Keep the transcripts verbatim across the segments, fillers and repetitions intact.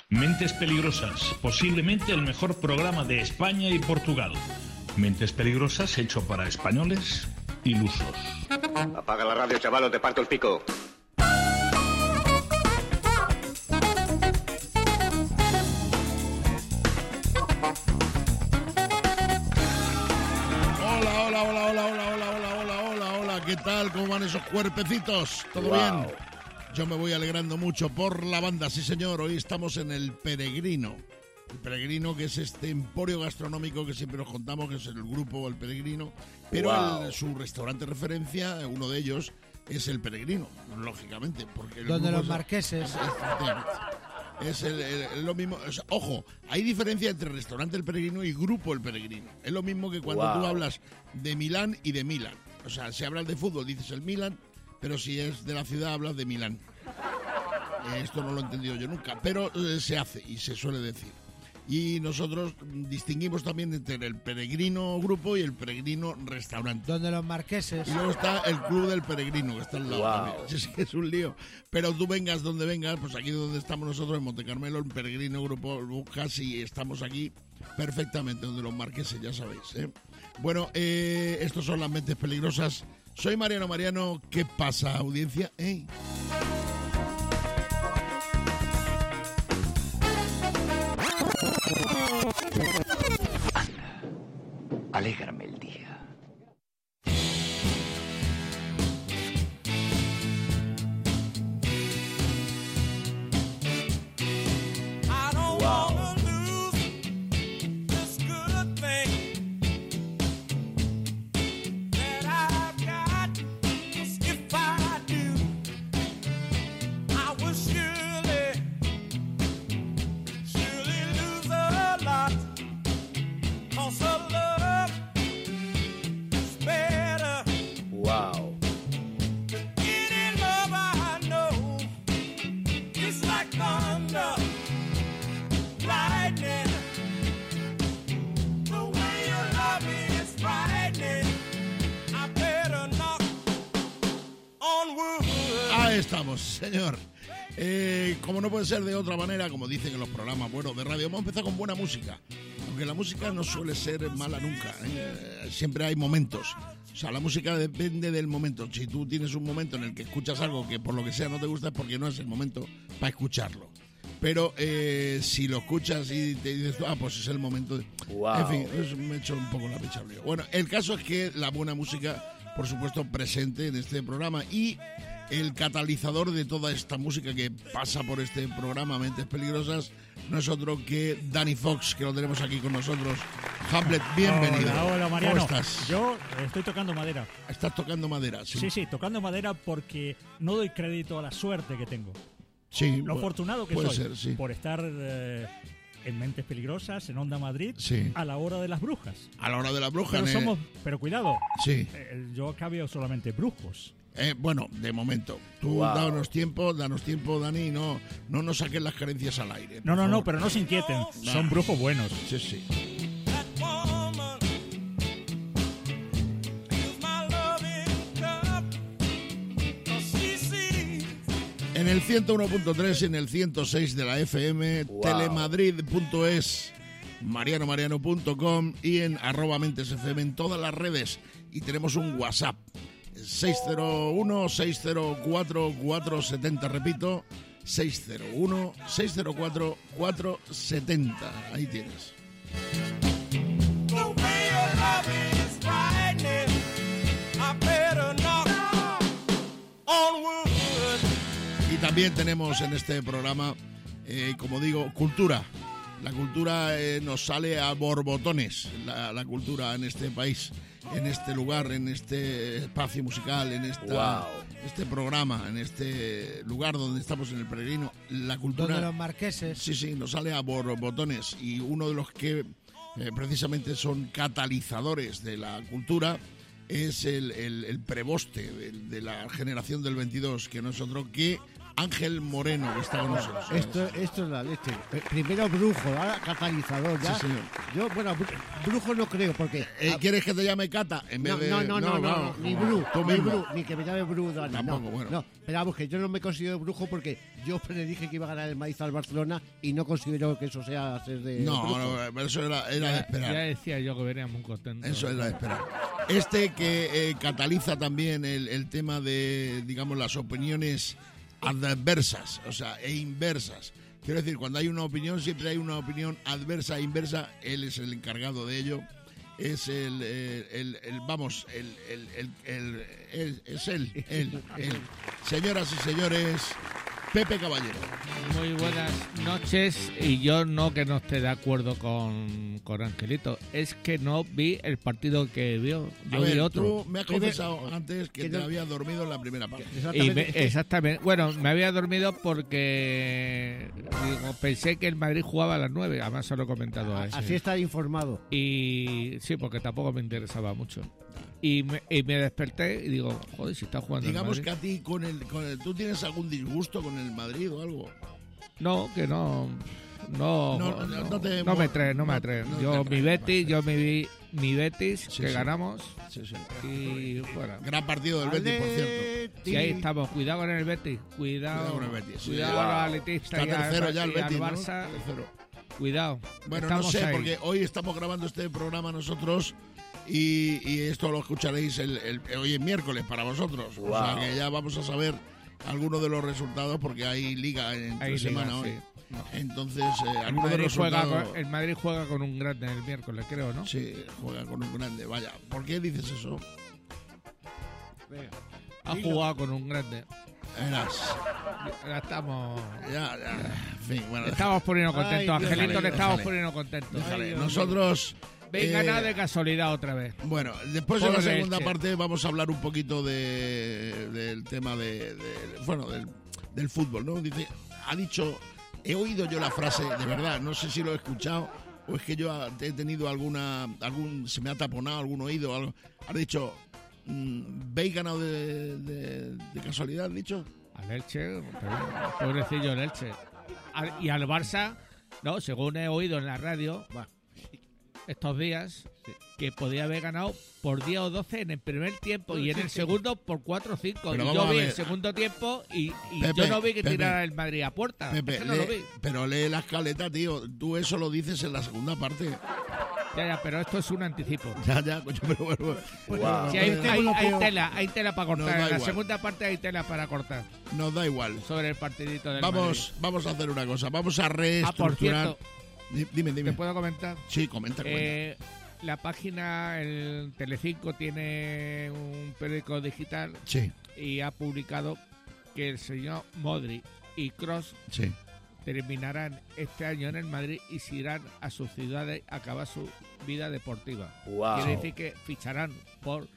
Mentes Peligrosas, posiblemente el mejor programa de España y Portugal. Mentes Peligrosas hecho para españoles ilusos. Apaga la radio, chaval, o te parto el pico. Hola, hola, hola, hola, hola, hola, hola, hola, hola, hola, ¿qué tal? ¿Cómo van esos cuerpecitos? ¿Todo wow. bien? Yo me voy alegrando mucho por la banda, sí señor. Hoy estamos en El Peregrino. El Peregrino, que es este emporio gastronómico que siempre nos contamos, que es el grupo El Peregrino. Pero wow. el, su restaurante referencia, uno de ellos, es El Peregrino, lógicamente. Porque Donde los marqueses. Es el, el, el, lo mismo. O sea, ojo, hay diferencia entre restaurante El Peregrino y grupo El Peregrino. Es lo mismo que cuando wow. tú hablas de Milán y de Milan. O sea, si hablas de fútbol dices el Milan, pero si es de la ciudad hablas de Milán. Eh, esto no lo he entendido yo nunca, pero eh, se hace y se suele decir. Y nosotros distinguimos también entre el Peregrino Grupo y el Peregrino Restaurante. Donde los marqueses. Y luego está el Club del Peregrino, que está al lado wow. también. Es que es un lío. Pero tú vengas donde vengas, pues aquí donde estamos nosotros, en Monte Carmelo, el Peregrino Grupo, buscas y estamos aquí perfectamente, donde los marqueses, ya sabéis. ¿eh? Bueno, eh, estos son las Mentes Peligrosas. Soy Mariano Mariano. ¿Qué pasa, audiencia? ¿Eh? Anda, alégrame el día. Estamos, señor. Eh, como no puede ser de otra manera, como dicen en los programas buenos de radio, hemos empezado con buena música. Aunque la música no suele ser mala nunca. ¿eh? Siempre hay momentos. O sea, la música depende del momento. Si tú tienes un momento en el que escuchas algo que por lo que sea no te gusta, es porque no es el momento para escucharlo. Pero eh, si lo escuchas y te dices, ah, pues es el momento de... Wow. En fin, pues me he hecho un poco la picha al lío. Bueno, el caso es que la buena música, por supuesto, presente en este programa, y el catalizador de toda esta música que pasa por este programa Mentes Peligrosas no es otro que Danny Fox, que lo tenemos aquí con nosotros. Hamlet, bienvenido. Hola, hola Mariano. ¿Cómo estás? Yo estoy tocando madera. ¿Estás tocando madera? Sí, sí, sí, tocando madera porque no doy crédito a la suerte que tengo. Sí, lo afortunado que puede soy ser, sí. por estar eh, en Mentes Peligrosas, en Onda Madrid, sí. a la hora de las brujas. A la hora de las brujas. Pero, eh... somos, pero cuidado, sí. eh, yo cabeo solamente brujos. Eh, bueno, de momento. Tú wow. danos tiempo, danos tiempo, Dani, no, no nos saquen las carencias al aire. No, no, favor. no, pero no se inquieten, no. Son brujos buenos. Sí, sí. En el ciento uno punto tres y en el ciento seis de la F M, wow. telemadrid punto es, mariano mariano punto com y en arroba mentes F M en todas las redes. Y tenemos un WhatsApp, seis cero uno, seis cero cuatro, cuatro siete cero, repito, seis cero uno, seis cero cuatro, cuatro siete cero. Ahí tienes. Y también tenemos en este programa, eh, como digo, cultura. La cultura eh, nos sale a borbotones, la, la cultura en este país, en este lugar, en este espacio musical, en esta, wow. este programa, en este lugar donde estamos en El Peregrino. La cultura... Donde los marqueses. Sí, sí, nos sale a borbotones. Y uno de los que eh, precisamente son catalizadores de la cultura es el, el, el preboste de, de la generación del veintidós, que no es otro que Ángel Moreno, que está con nosotros. Esto, esto es la leche. Primero brujo, ahora catalizador. Ya. Sí, señor. Yo, bueno, brujo no creo, porque... Eh, ¿Quieres que te llame Cata? En vez no, de... no, no, no, no, vamos, ni vamos, Bru, tú ni mismo. Bru, ni que me llame Bru, Dani, Tampoco, no, bueno. no, pero vamos, que yo no me considero brujo porque yo predije que iba a ganar el Madrid al Barcelona y no considero que eso sea ser de No, brujo. no, pero eso era, era de Ya, esperar. ya decía yo que veníamos muy contentos. Eso era de esperar. Este que eh, cataliza también el, el tema de, digamos, las opiniones adversas, o sea, e inversas. Quiero decir, cuando hay una opinión, siempre hay una opinión adversa e inversa. Él es el encargado de ello. Es el, el, el, el- vamos, el, el, el, el- el- es él, él, él. Señoras y señores, Pepe Caballero. Muy buenas noches. Y yo no que no esté de acuerdo con, con Angelito, es que no vi el partido que vio. Yo A ver, vi otro. tú me has confesado antes que te habías dormido en la primera parte. Y me- exactamente. Bueno, me había dormido porque digo, pensé que el Madrid jugaba a las nueve. Además, se lo he comentado a ese. Así está informado. Y sí, porque tampoco me interesaba mucho. Y me, y me desperté y digo, joder, si está jugando el Digamos Madrid. que a ti, con el, con el, ¿tú tienes algún disgusto con el Madrid o algo? No, que no. No, No, no, no- no te- no me atrae, no me no- atrae. no yo, te mi atrae, Betis, yo me vi mi Betis, Sí, que sí. ganamos. Sí, sí. Y fuera. Gran partido del Betis, por cierto. Y ahí estamos, cuidado con el Betis, cuidado, Cuidado con el Betis, sí. cuidado Wow. a los atletistas Está y al, tercero ya el y al Betis, ¿no? Barça, Tercero. cuidado. Bueno, estamos no sé, ahí. porque hoy estamos grabando este programa nosotros y, y esto lo escucharéis el, el- hoy es miércoles para vosotros. O sea Wow. que ya vamos a saber algunos de los resultados porque hay liga entre Hay liga, semana sí. hoy. Entonces, eh, el, algunos de Madrid los juega resultados... con, el Madrid juega con un grande el miércoles, creo, ¿no? Sí, juega con un grande. Vaya, ¿por qué dices eso? Ha jugado con un grande. Verás, Ya estamos... ya, ya, en fin, bueno, Le estamos poniendo Ay, contentos, Dios, Angelito, déjale, le estamos déjale. poniendo contentos. déjale. Ay, Dios Nosotros... Venga, eh, nada de casualidad otra vez. Bueno, después de la Pobre segunda Elche. parte vamos a hablar un poquito de, del tema de, de- bueno, del, del fútbol, ¿no? Dice, ha dicho, he oído yo la frase, de verdad, no sé si lo he escuchado o es que yo ha- he tenido alguna, algún, se me ha taponado algún oído, algo. Ha dicho, mm, ¿veis ganado de, de, de casualidad, has dicho? Al Elche, pobrecillo el Elche. Al- y al Barça, no, según he oído en la radio estos días, que podía haber ganado por diez o doce en el primer tiempo y en el segundo por cuatro o cinco. Pero Y vamos yo a vi ver. el segundo tiempo y, y Pepe, yo no vi que Pepe. tirara el Madrid a puerta. Pepe, Es que no lo lee- vi. pero lee la escaleta, tío, tú eso lo dices en la segunda parte. Ya, ya, pero esto es un anticipo. Ya, ya, coño, pero bueno. Wow. Sí, hay, Este hay- bloqueo- hay tela, hay tela para Nos cortar. da En la igual. segunda parte hay tela para cortar Nos da igual. sobre el partidito del Vamos, vamos a hacer una cosa, vamos a Madrid. Ah, por reestructurar. cierto, Di- dime, dime. ¿te puedo comentar? Sí, comenta, comenta. Eh, la página, el Telecinco tiene un periódico digital Sí, y ha publicado que el señor Modric y Kroos sí. terminarán este año en el Madrid y se irán a sus ciudades a acabar su vida deportiva. Wow. Quiere decir que ficharán por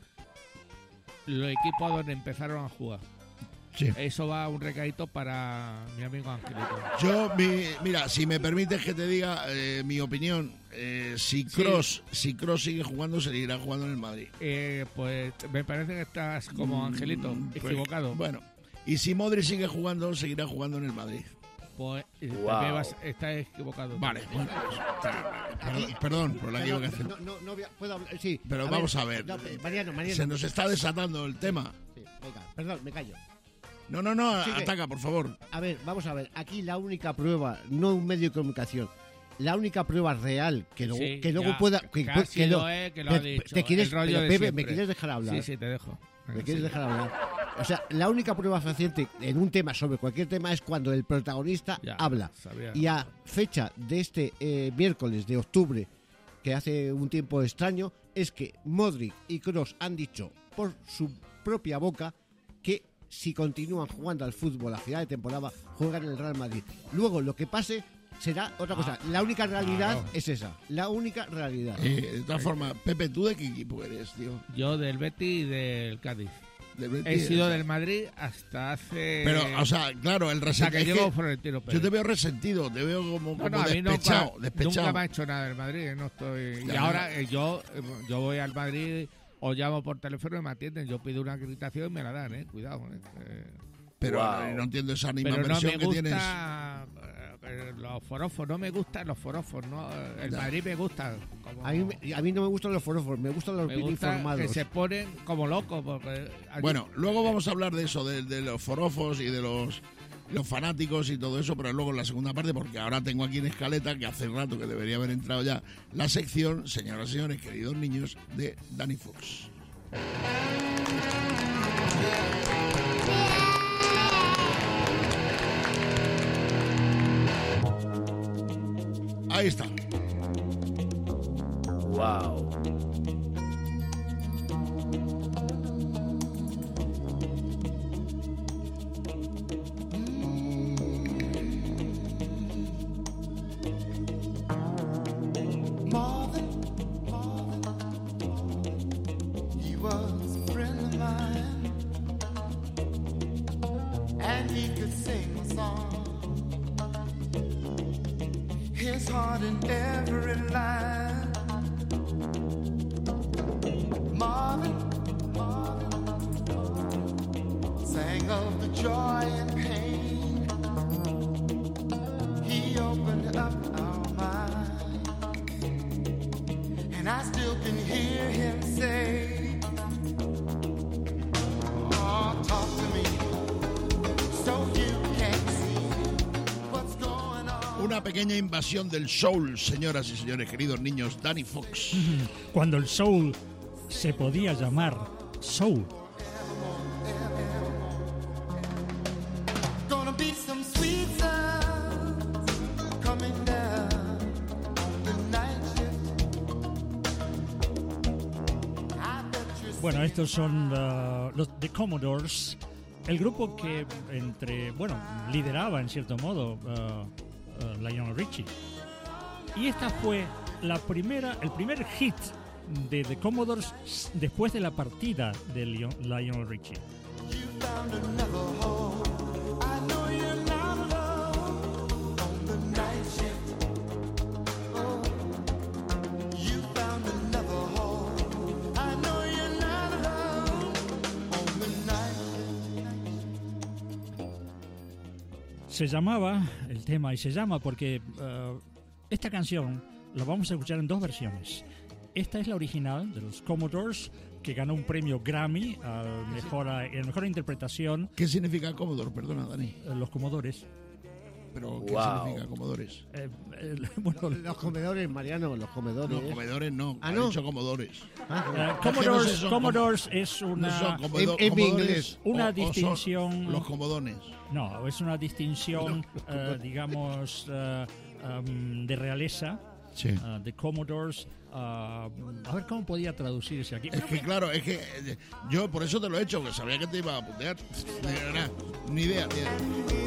los equipos donde empezaron a jugar. Sí. Eso va un recadito para mi amigo Angelito. Yo, mi- mira, si me permites que te diga eh, mi opinión, eh, si Kroos si Kroos sigue jugando, seguirá jugando en el Madrid. Eh, pues me parece que estás como Angelito, Mm, pues, equivocado. Bueno, y si Modric sigue jugando, seguirá jugando en el Madrid. Pues eh, Wow. también vas, estás equivocado. Vale, bueno, pues, perdón, perdón por la No, equivocación. no, no, no voy a- puedo hablar. Sí. Pero vamos a ver. no, Mariano, Mariano. Se nos está desatando el tema. Sí, venga, perdón, me callo. No, no, no, Sigue. ataca, por favor. A ver, vamos a ver. Aquí la única prueba, no un medio de comunicación, la única prueba real que luego, Sí, que luego ya, pueda. Que, casi que lo lo- es, que lo ha Pe- dicho, Te quieres, el rollo pero, de Pepe, siempre. ¿me quieres dejar hablar? Sí, sí, te dejo. ¿Me Venga, quieres sí. dejar hablar? O sea, la única prueba fehaciente en un tema, sobre cualquier tema, es cuando el protagonista Ya, habla. sabía. Y a fecha de este eh, miércoles de octubre, que hace un tiempo extraño, es que Modric y Kroos han dicho por su propia boca que si continúan jugando al fútbol a final de temporada, juegan en el Real Madrid. Luego, lo que pase será otra cosa. La única realidad claro. es esa. La única realidad. Eh, de todas formas, Pepe, ¿tú de qué equipo eres, tío? Yo del Betis y del Cádiz. Del Betis, He sido o sea, del Madrid hasta hace... Pero, o sea, claro, el hasta que resentido. llegó Florentino Pérez. Yo te veo resentido, te veo como, No, como no, a mí despechado, nunca, despechado. nunca me ha hecho nada del Madrid. No estoy... Y Ya. ahora eh, yo, eh, yo voy al Madrid o llamo por teléfono y me atienden. Yo pido una acreditación y me la dan, ¿eh? Cuidado, ¿eh? Eh, Pero Wow. no, no entiendo esa Pero no animaversión me que tienes. gusta eh, los forofos, no me gustan los forofos, no, el Ya. Madrid me gusta. Como, A mí, me- a mí no me gustan los forofos, me gustan los me bien gusta informados. que se ponen como locos. Porque allí- Bueno, luego vamos a hablar de eso, de, de los forofos y de los, los fanáticos y todo eso, pero luego en la segunda parte, porque ahora tengo aquí en escaleta, que hace rato que debería haber entrado ya, la sección, señoras y señores, queridos niños, de Danny Fox. Ahí está. Wow. Marvin, Marvin, he was a friend of mine, and he could sing a song. His heart in every line. Marvin, Marvin, sang of the joy and pain. He opened up our mind, and I still can hear him say, oh, talk to me, so you can see what's going on. Una pequeña invasión del soul, señoras y señores, queridos niños, Danny Fox. Cuando el soul se podía llamar soul. Gonna be some sweet sounds coming down on the night shift. I bet you're Bueno, estos son uh, los The Commodores, el grupo que entre, bueno, lideraba en cierto modo uh, uh, Lionel Richie. Y esta fue la primera, el primer hit de The Commodores después de la partida de Leon- Lionel Richie. you found another home. I know you're not alone on the night shift. Oh, you found another home. I know you're not alone on the night shift. Se llamaba el tema y se llama porque uh, esta canción la vamos a escuchar en dos versiones. Esta es la original de los Commodores, que ganó un premio Grammy a mejor, a mejor interpretación. ¿Qué significa Commodore? Perdona, Dani. eh, Los Commodores. Pero, ¿qué Wow. significa Commodores? Eh, eh, bueno, Los comedores, Mariano, los comedores. No, comedores no. Ah, ha ¿no? dicho Commodores. Ah, eh, Es que no Commodores, sé, son Commodores es No una son comodo- en- en mi comodores inglés. Una o- o son distinción- los comodones. no, es una distinción, eh, digamos, eh, um, de realeza. Sí. uh, de Commodores. uh, a ver cómo podía traducirse aquí. Es que claro, es que eh, yo por eso te lo he hecho, que sabía que te iba a putear. De verdad, ni idea. Ni idea.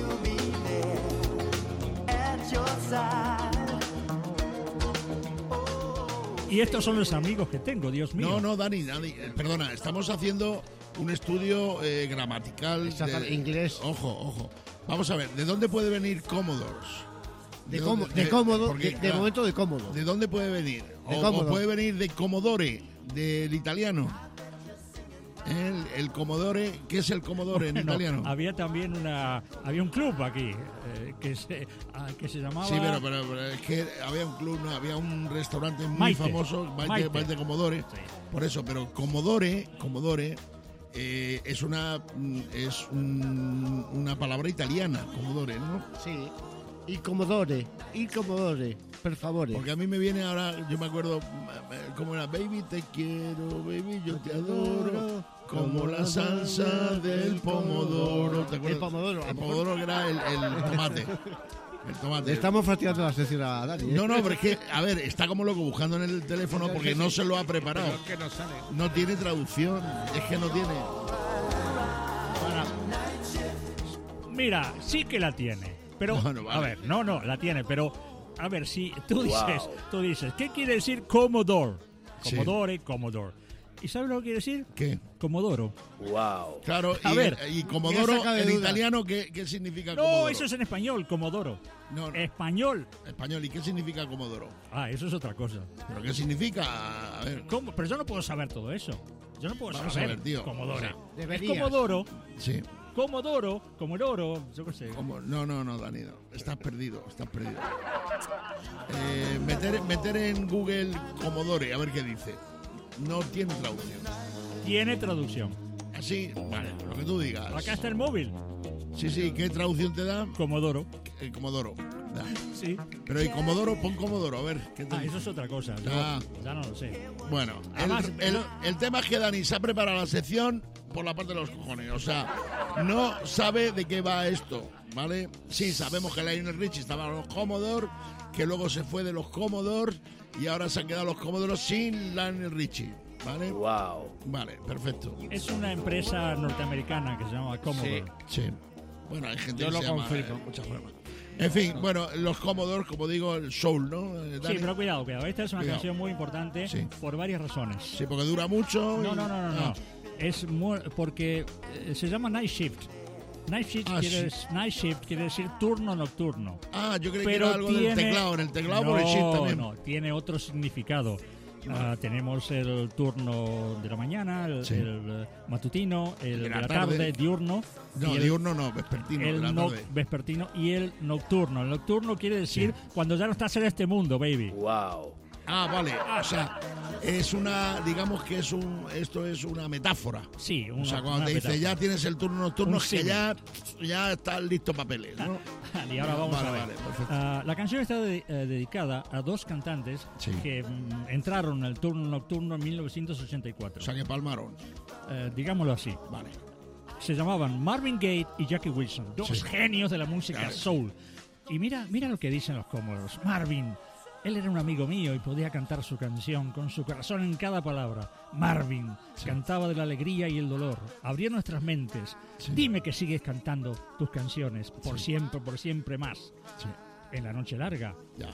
Y estos son los amigos que tengo, Dios mío. No, no, Dani, Dani, eh, perdona, estamos haciendo un estudio eh, gramatical. Exacto, de- inglés. Ojo, ojo. Vamos a ver, ¿de dónde puede venir Commodores? de, dónde- cómo- de cómodo, porque, de, de claro, momento de cómodo. ¿De dónde puede venir? De O, cómodo. o puede venir de Commodore, del italiano. El, el Commodore, ¿qué es el Commodore en Bueno, italiano? había también una, había un club aquí eh, que se ah, que se llamaba. Sí, pero, pero- pero es que había un club, no, había un restaurante muy Maite. famoso, Maite, Maite. Maite Commodore, Sí. por eso, pero Commodore, Commodore eh, es una mm, es un- una palabra italiana, Commodore, ¿no? Sí. Y comodore, y comodore, por favor. Porque a mí me viene ahora, yo me acuerdo, mm, ¿cómo era? Baby, te quiero, baby, yo te adoro, como la salsa del pomodoro. ¿Te acuerdas? El pomodoro, a El lo mejor- pomodoro que era el, el tomate. El tomate. Le estamos fastidiando la sección a Dani. ¿eh? No, no, pero es que, a ver, está como loco buscando en el teléfono porque no se lo ha preparado. Pero es que no sale. No tiene traducción, es que no tiene. Mira, sí que la tiene. Pero, Bueno, vale. a ver, no, no, la tiene, pero, a ver, si tú dices, Wow. tú dices, ¿qué quiere decir Commodore? Sí. Commodore, Commodore. ¿Y sabes lo que quiere decir? ¿Qué? Comodoro. Wow. Claro, A y, ver, y me Comodoro, saca de en duda. italiano, ¿qué, qué significa No, Comodoro? eso es en español, Comodoro. No, no, Español. español, ¿y qué significa Comodoro? Ah, eso es otra cosa. ¿Pero qué significa? A ver, ¿Cómo? Pero yo no puedo saber todo eso. Yo no puedo Vamos a saber, ver, tío. Comodoro. O sea, Es Deberías. Comodoro, sí. Comodoro, como el oro, yo qué sé. Como- No, no, no, Dani, no. Estás perdido, estás perdido. Eh, meter, meter en Google Commodore, a ver qué dice. No tiene traducción. Tiene traducción. Así, vale, lo que tú digas. Acá está el móvil. Sí, sí, ¿qué traducción te da? Comodoro. El Comodoro. Da. Sí. Pero ¿y Comodoro? Pon Comodoro, a ver. ¿qué te Ah, dice? eso es otra cosa. Yo Ah. ya no lo sé. Bueno, el, Además, el- yo- el tema es que Dani se ha preparado la sección por la parte de los cojones. O sea, no sabe de qué va esto, ¿vale? Sí, sabemos que Lionel Richie estaba en los Commodore, que luego se fue de los Commodore y ahora se han quedado los Commodore sin Lionel Richie, ¿vale? Wow. Vale, perfecto. Es una empresa norteamericana que se llama Commodore. Sí. Bueno, hay gente Yo que lo se llama, confirmo. eh, muchas formas. En fin, bueno, los Commodore, como digo, el soul, ¿no? Eh, Sí, Dani? pero cuidado, cuidado. Esta es una Cuidado. canción muy importante Sí. por varias razones. Sí, porque dura mucho. No, y- no, no, no, Ah, no. Es muy, porque eh, se llama Night Shift. Night Shift, Ah, quiere, sí. night shift quiere decir turno nocturno. Ah, yo creí que Pero era algo del tiene- teclado. En el teclado no, por el shift también. no, tiene otro significado. Ah, tenemos el turno de la mañana, el, Sí. el, eh, matutino, el de la la tarde. tarde, diurno, No, y el, diurno no, vespertino, de el la no- tarde. vespertino y el nocturno. El nocturno quiere decir cuando ya no estás en este mundo, baby. Wow. Ah, vale. O sea, es una, digamos que es un, esto es una metáfora. Sí, una, O sea, cuando una te dice metáfora. ya tienes el turno nocturno, Un es que símil. ya, ya estás listo para pelear, ¿no? Y ahora vamos Vale, a ver. vale, perfecto. Ah, la canción está de- eh, dedicada a dos cantantes Sí. que mm, entraron en el turno nocturno en mil novecientos ochenta y cuatro. O sea, que palmaron. Eh, digámoslo así. Vale. Se llamaban Marvin Gaye y Jackie Wilson, dos Sí. genios de la música Claro. soul. Y mira, mira lo que dicen los cómodos. Marvin, él era un amigo mío y podía cantar su canción con su corazón en cada palabra. Marvin cantaba de la alegría y el dolor. Abría nuestras mentes. Sí. Dime que sigues cantando tus canciones por siempre, por siempre más. Sí. En la noche larga. Ya.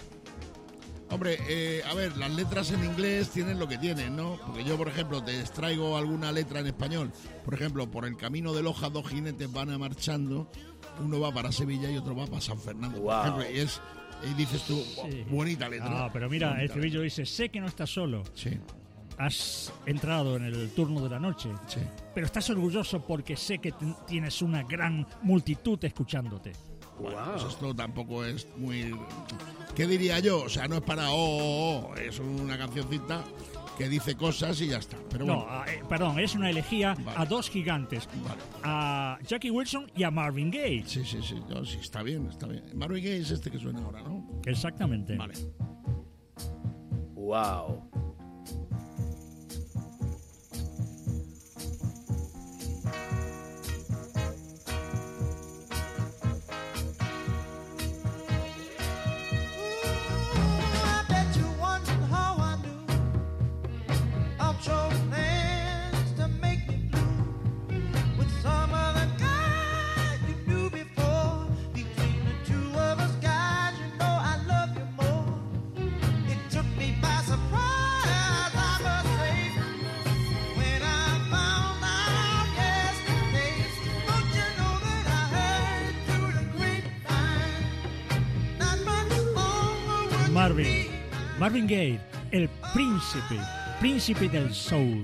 Hombre, eh, a ver, las letras en inglés tienen lo que tienen, ¿no? Porque yo, por ejemplo, te extraigo alguna letra en español. Por ejemplo, por el camino de Loja dos jinetes van a marchando. Uno va para Sevilla y otro va para San Fernando. Por Wow. ejemplo, y es, y dices tú, oh, Sí. bonita letra. Ah, pero mira, el Bonita estribillo dice, sé que no estás solo. letra. Sí, Has entrado en el turno de la noche. sí. Pero estás orgulloso porque sé que ten- tienes una gran multitud escuchándote. Bueno, pues esto tampoco es muy... ¿Qué diría yo? O sea, no es para oh, oh, oh, es una cancioncita que dice cosas y ya está. Pero No, bueno, ah, eh, perdón, es una elegía Vale. a dos gigantes, vale. a Jackie Wilson y a Marvin Gaye. Sí, sí, sí, no, sí, está bien, está bien. Marvin Gaye es este que suena ahora, ¿no? Exactamente. Vale. Wow. I bet you wondered how I knew of your plans to make me blue with some other guy you knew before. Between the two of us, guys, you know I love you more. It took me by surprise, I must say, when I found out yesterday. Don't you know that I heard through the grapevine? Not much longer would you Marvin. be Marvin Gaye, el príncipe, príncipe del soul.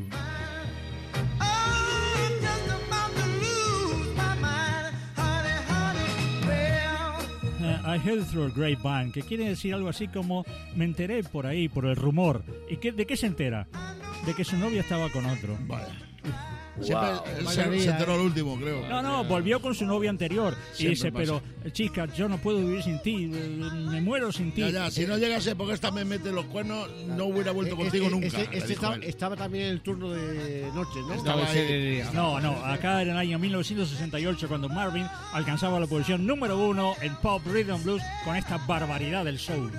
I'm just about to lose my mind, honey, honey. Well, Eh, I heard through a grapevine, que quiere decir algo así como me enteré por ahí, por el rumor. ¿Y qué, de qué se entera? De que su novia estaba con otro. Vaya. Siempre Wow. él Vaya se, día, se enteró eh. el último, creo. No, no, volvió con su novia anterior. Y Siempre dice, pasa. pero eh, chica, yo no puedo vivir sin ti, eh, me muero sin ti. Ya, ya, si no llegase porque esta me mete los cuernos, no hubiera vuelto Eh, contigo este- nunca. este- le este dijo estaba, él. estaba también en el turno de noche, ¿no? Estaba Estaba ese ahí. día. No, no, acá en el año mil novecientos sesenta y ocho cuando Marvin alcanzaba la posición número uno en Pop Rhythm Blues con esta barbaridad del soul.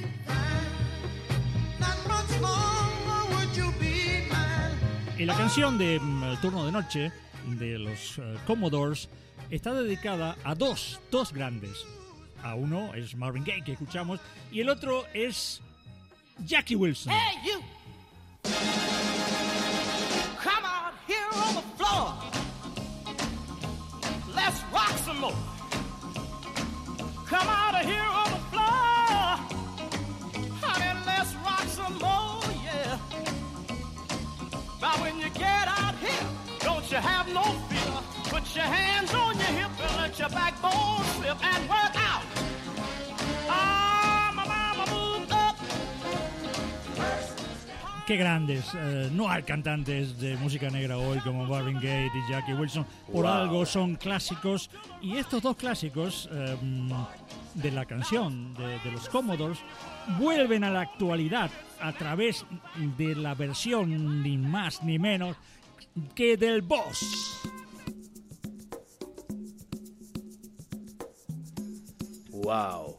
not much longer would you be mine. Y la canción de mm, El turno de noche de los eh, Commodores está dedicada a dos, dos grandes. A uno es Marvin Gaye que escuchamos y el otro es Jackie Wilson. Hey, you! Come out here on the floor. Let's rock some more. Come out here on the floor. Honey, let's rock some more, yeah. Now when you get out here, don't you have no fear. Put your hands on backbone, slip and work out. Ah, my mama moved up. Qué grandes. Eh, no hay cantantes de música negra hoy como Marvin Gaye y Jackie Wilson. Por Wow. algo son clásicos. Y estos dos clásicos eh, de la canción de, de los Commodores vuelven a la actualidad a través de la versión ni más ni menos que del Boss. Wow.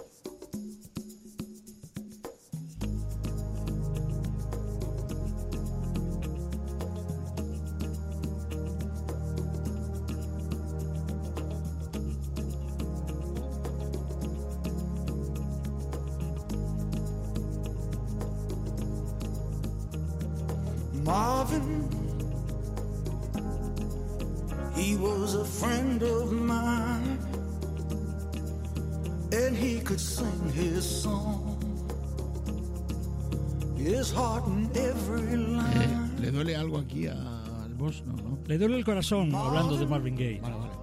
Marvin, he was a friend of mine, and he could sing his song, his heart in every line. ¿Le duele algo aquí al Boss? No, no. Le duele el corazón hablando de Marvin Gaye. Vale, vale.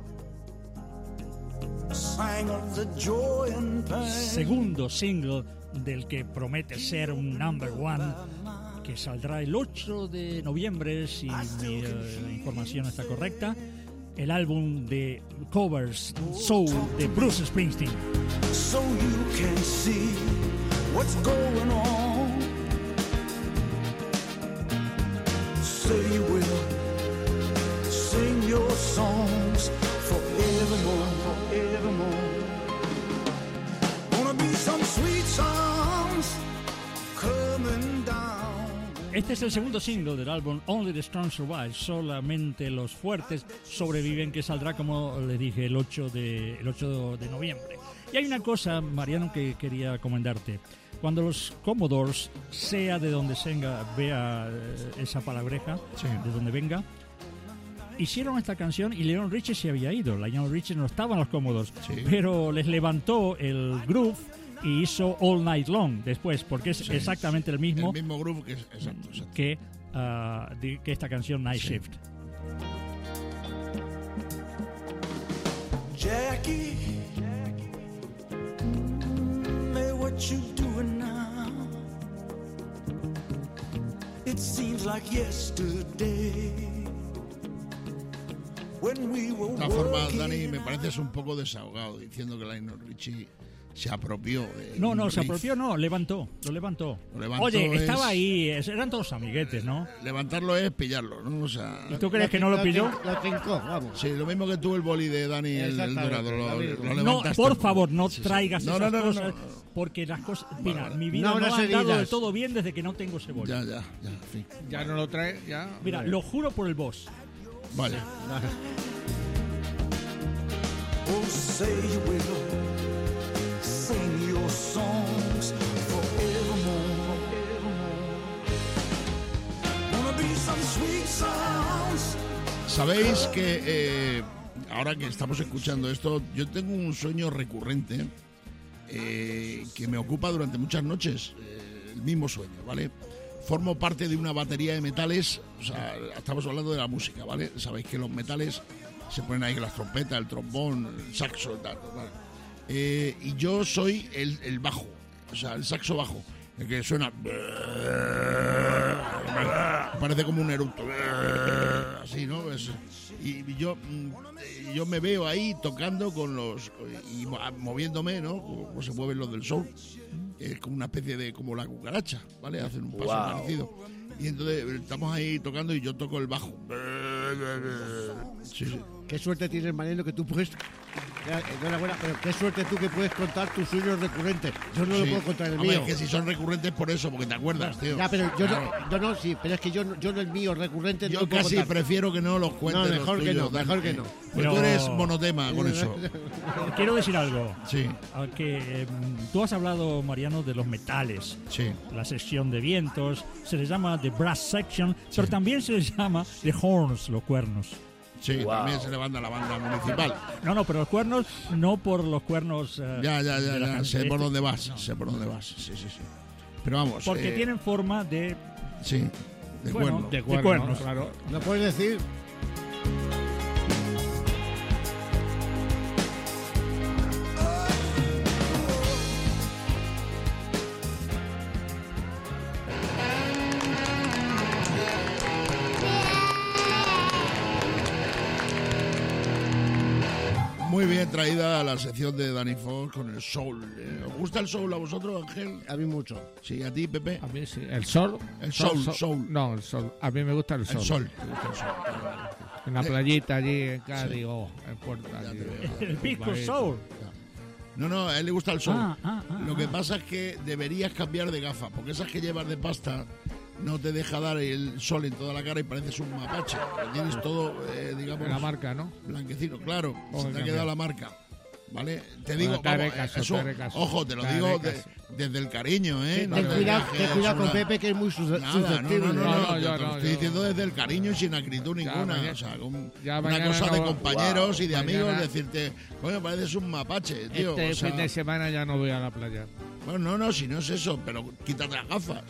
Sang of the joy and pain. Segundo single del que promete ser un number one, que saldrá el ocho de noviembre, si mi uh, información está correcta. El álbum de covers Soul de Bruce Springsteen. So you can see what's going on. Say you will sing your songs forevermore, forevermore. Gonna be some sweet songs coming down. Este es el segundo single del álbum Only the Strong Survive, solamente los fuertes sobreviven, que saldrá, como les dije, el ocho de, el ocho de noviembre. Y hay una cosa, Mariano, que quería comentarte. Cuando los Commodores, sea de donde venga, vea eh, esa palabreja, Sí. de donde venga, hicieron esta canción y Lionel Richie se había ido. Lionel Richie no estaba en los Commodores, Sí. pero les levantó el groove y hizo All Night Long después, porque es Sí. exactamente el mismo, El mismo groove que es. Exacto, exacto. que, ah, de- que esta canción Night Sí. Shift. Jackie, mm, hey, what you doing now? It seems like yesterday when we were De todas formas, walking Dani, me pareces un poco desahogado diciendo que Lionel Richie se apropió de No, no, un se riff. apropió, no, levantó, lo levantó. Lo levantó Oye, es- estaba ahí, es- eran todos amiguetes, ¿no? Levantarlo es pillarlo, ¿no? O sea, ¿Y tú crees que no lo pilló? Lo trincó, vamos. sí, lo mismo que tú el boli de Dani, el, el Exactamente, dorado, lo, lo mismo. lo No, levantaste. por favor, no Sí, sí. traigas No, esas no, no, no, cosas, no, no. porque las cosas... Mira, vale. mi vida No, no, no ha se andado digas. de todo bien desde que no tengo cebolla. Ya, ya, ya, en fin. Ya no lo trae, ya. Mira, lo juro por el boss. Vale. Oh, say you will sing your songs forevermore, forevermore. Gonna be some sweet songs. Sabéis que eh, ahora que estamos escuchando esto, yo tengo un sueño recurrente eh, que me ocupa durante muchas noches, eh, el mismo sueño, ¿vale? Formo parte de una batería de metales, o sea, estamos hablando de la música, ¿vale? Sabéis que los metales se ponen ahí las trompetas, el trombón, el saxo, tal, ¿vale? Eh, y yo soy el, el bajo, o sea, el saxo bajo, el que suena... Parece como un eructo, así, ¿no? Es- y yo, mm, yo me veo ahí tocando con los... y mo- moviéndome, ¿no? Como se mueven los del soul. Es como una especie de... como la cucaracha, ¿vale? Hacen un paso Wow. parecido. Y entonces estamos ahí tocando y yo toco el bajo. Sí, sí. Qué suerte tienes, Mariano, que tú puedes... Ya, enhorabuena, pero qué suerte tú que puedes contar tus sueños recurrentes. Yo no lo Sí. puedo contar el Hombre, mío. es que si son recurrentes por eso, porque te acuerdas, tío. Ya, pero yo Claro. no, yo no, sí, pero es que yo, no- yo no el mío recurrente no Yo lo puedo casi contar. prefiero que no los cuentes. No, los mejor que tuyos, no, Dani. mejor que no. Pues Pero- tú eres monotema con eso. Quiero decir algo. Sí, a Que eh, tú has hablado, Mariano, de los metales. sí. La sección de vientos, se les llama the brass section, pero también se les llama the horns, los cuernos. Sí, Wow. también se levanta la banda municipal. No, no, pero los cuernos no por los cuernos. eh, Ya, ya, de ya, la ya. gente. Sé por dónde vas, sé por dónde vas. Sí, sí, sí. Pero vamos. Porque eh, tienen forma de. Sí, de Bueno, cuerno. De cuernos, cuernos. claro. ¿No puedes decir? traída a la sección de Dani Fox con el soul. Eh, ¿Os gusta el soul a vosotros, Ángel? A mí mucho. Sí, a ti, Pepe. A mí sí. El sol. El soul, soul. No, el sol. A mí me gusta el sol. El sol. ¿Te gusta el sol? En la playita allí en Cádiz, Sí. oh, en Puerto Ya allí, te veo. oh, El pisco barito. soul. No, no, a él le gusta el sol. Ah, ah, ah, Lo que ah. pasa es que deberías cambiar de gafas, porque esas que llevas de pasta no te deja dar el sol en toda la cara y pareces un mapache. Tienes todo, eh, digamos, La marca, ¿no? blanquecito, claro. Vamos Se a te ha cambiar. quedado la marca. ¿Vale? Te digo, te haré vamos, caso, eso, te haré caso. ojo, te lo Te haré digo de- caso. desde el cariño, ¿eh? No Ten desde cuidado, que ten es cuidado con una- Pepe, que es muy sus- Nada, no, susceptible. no, no, No, no, no, te yo lo no, estoy yo- diciendo desde el cariño y sin acritud ninguna. mañana- o sea, un- ya una mañana cosa de no- compañeros y de Mañana- amigos, decirte, coño, pareces un mapache, tío. Este o sea, fin de semana ya no voy a la playa. bueno, no, no, si no es eso, pero quítate las gafas.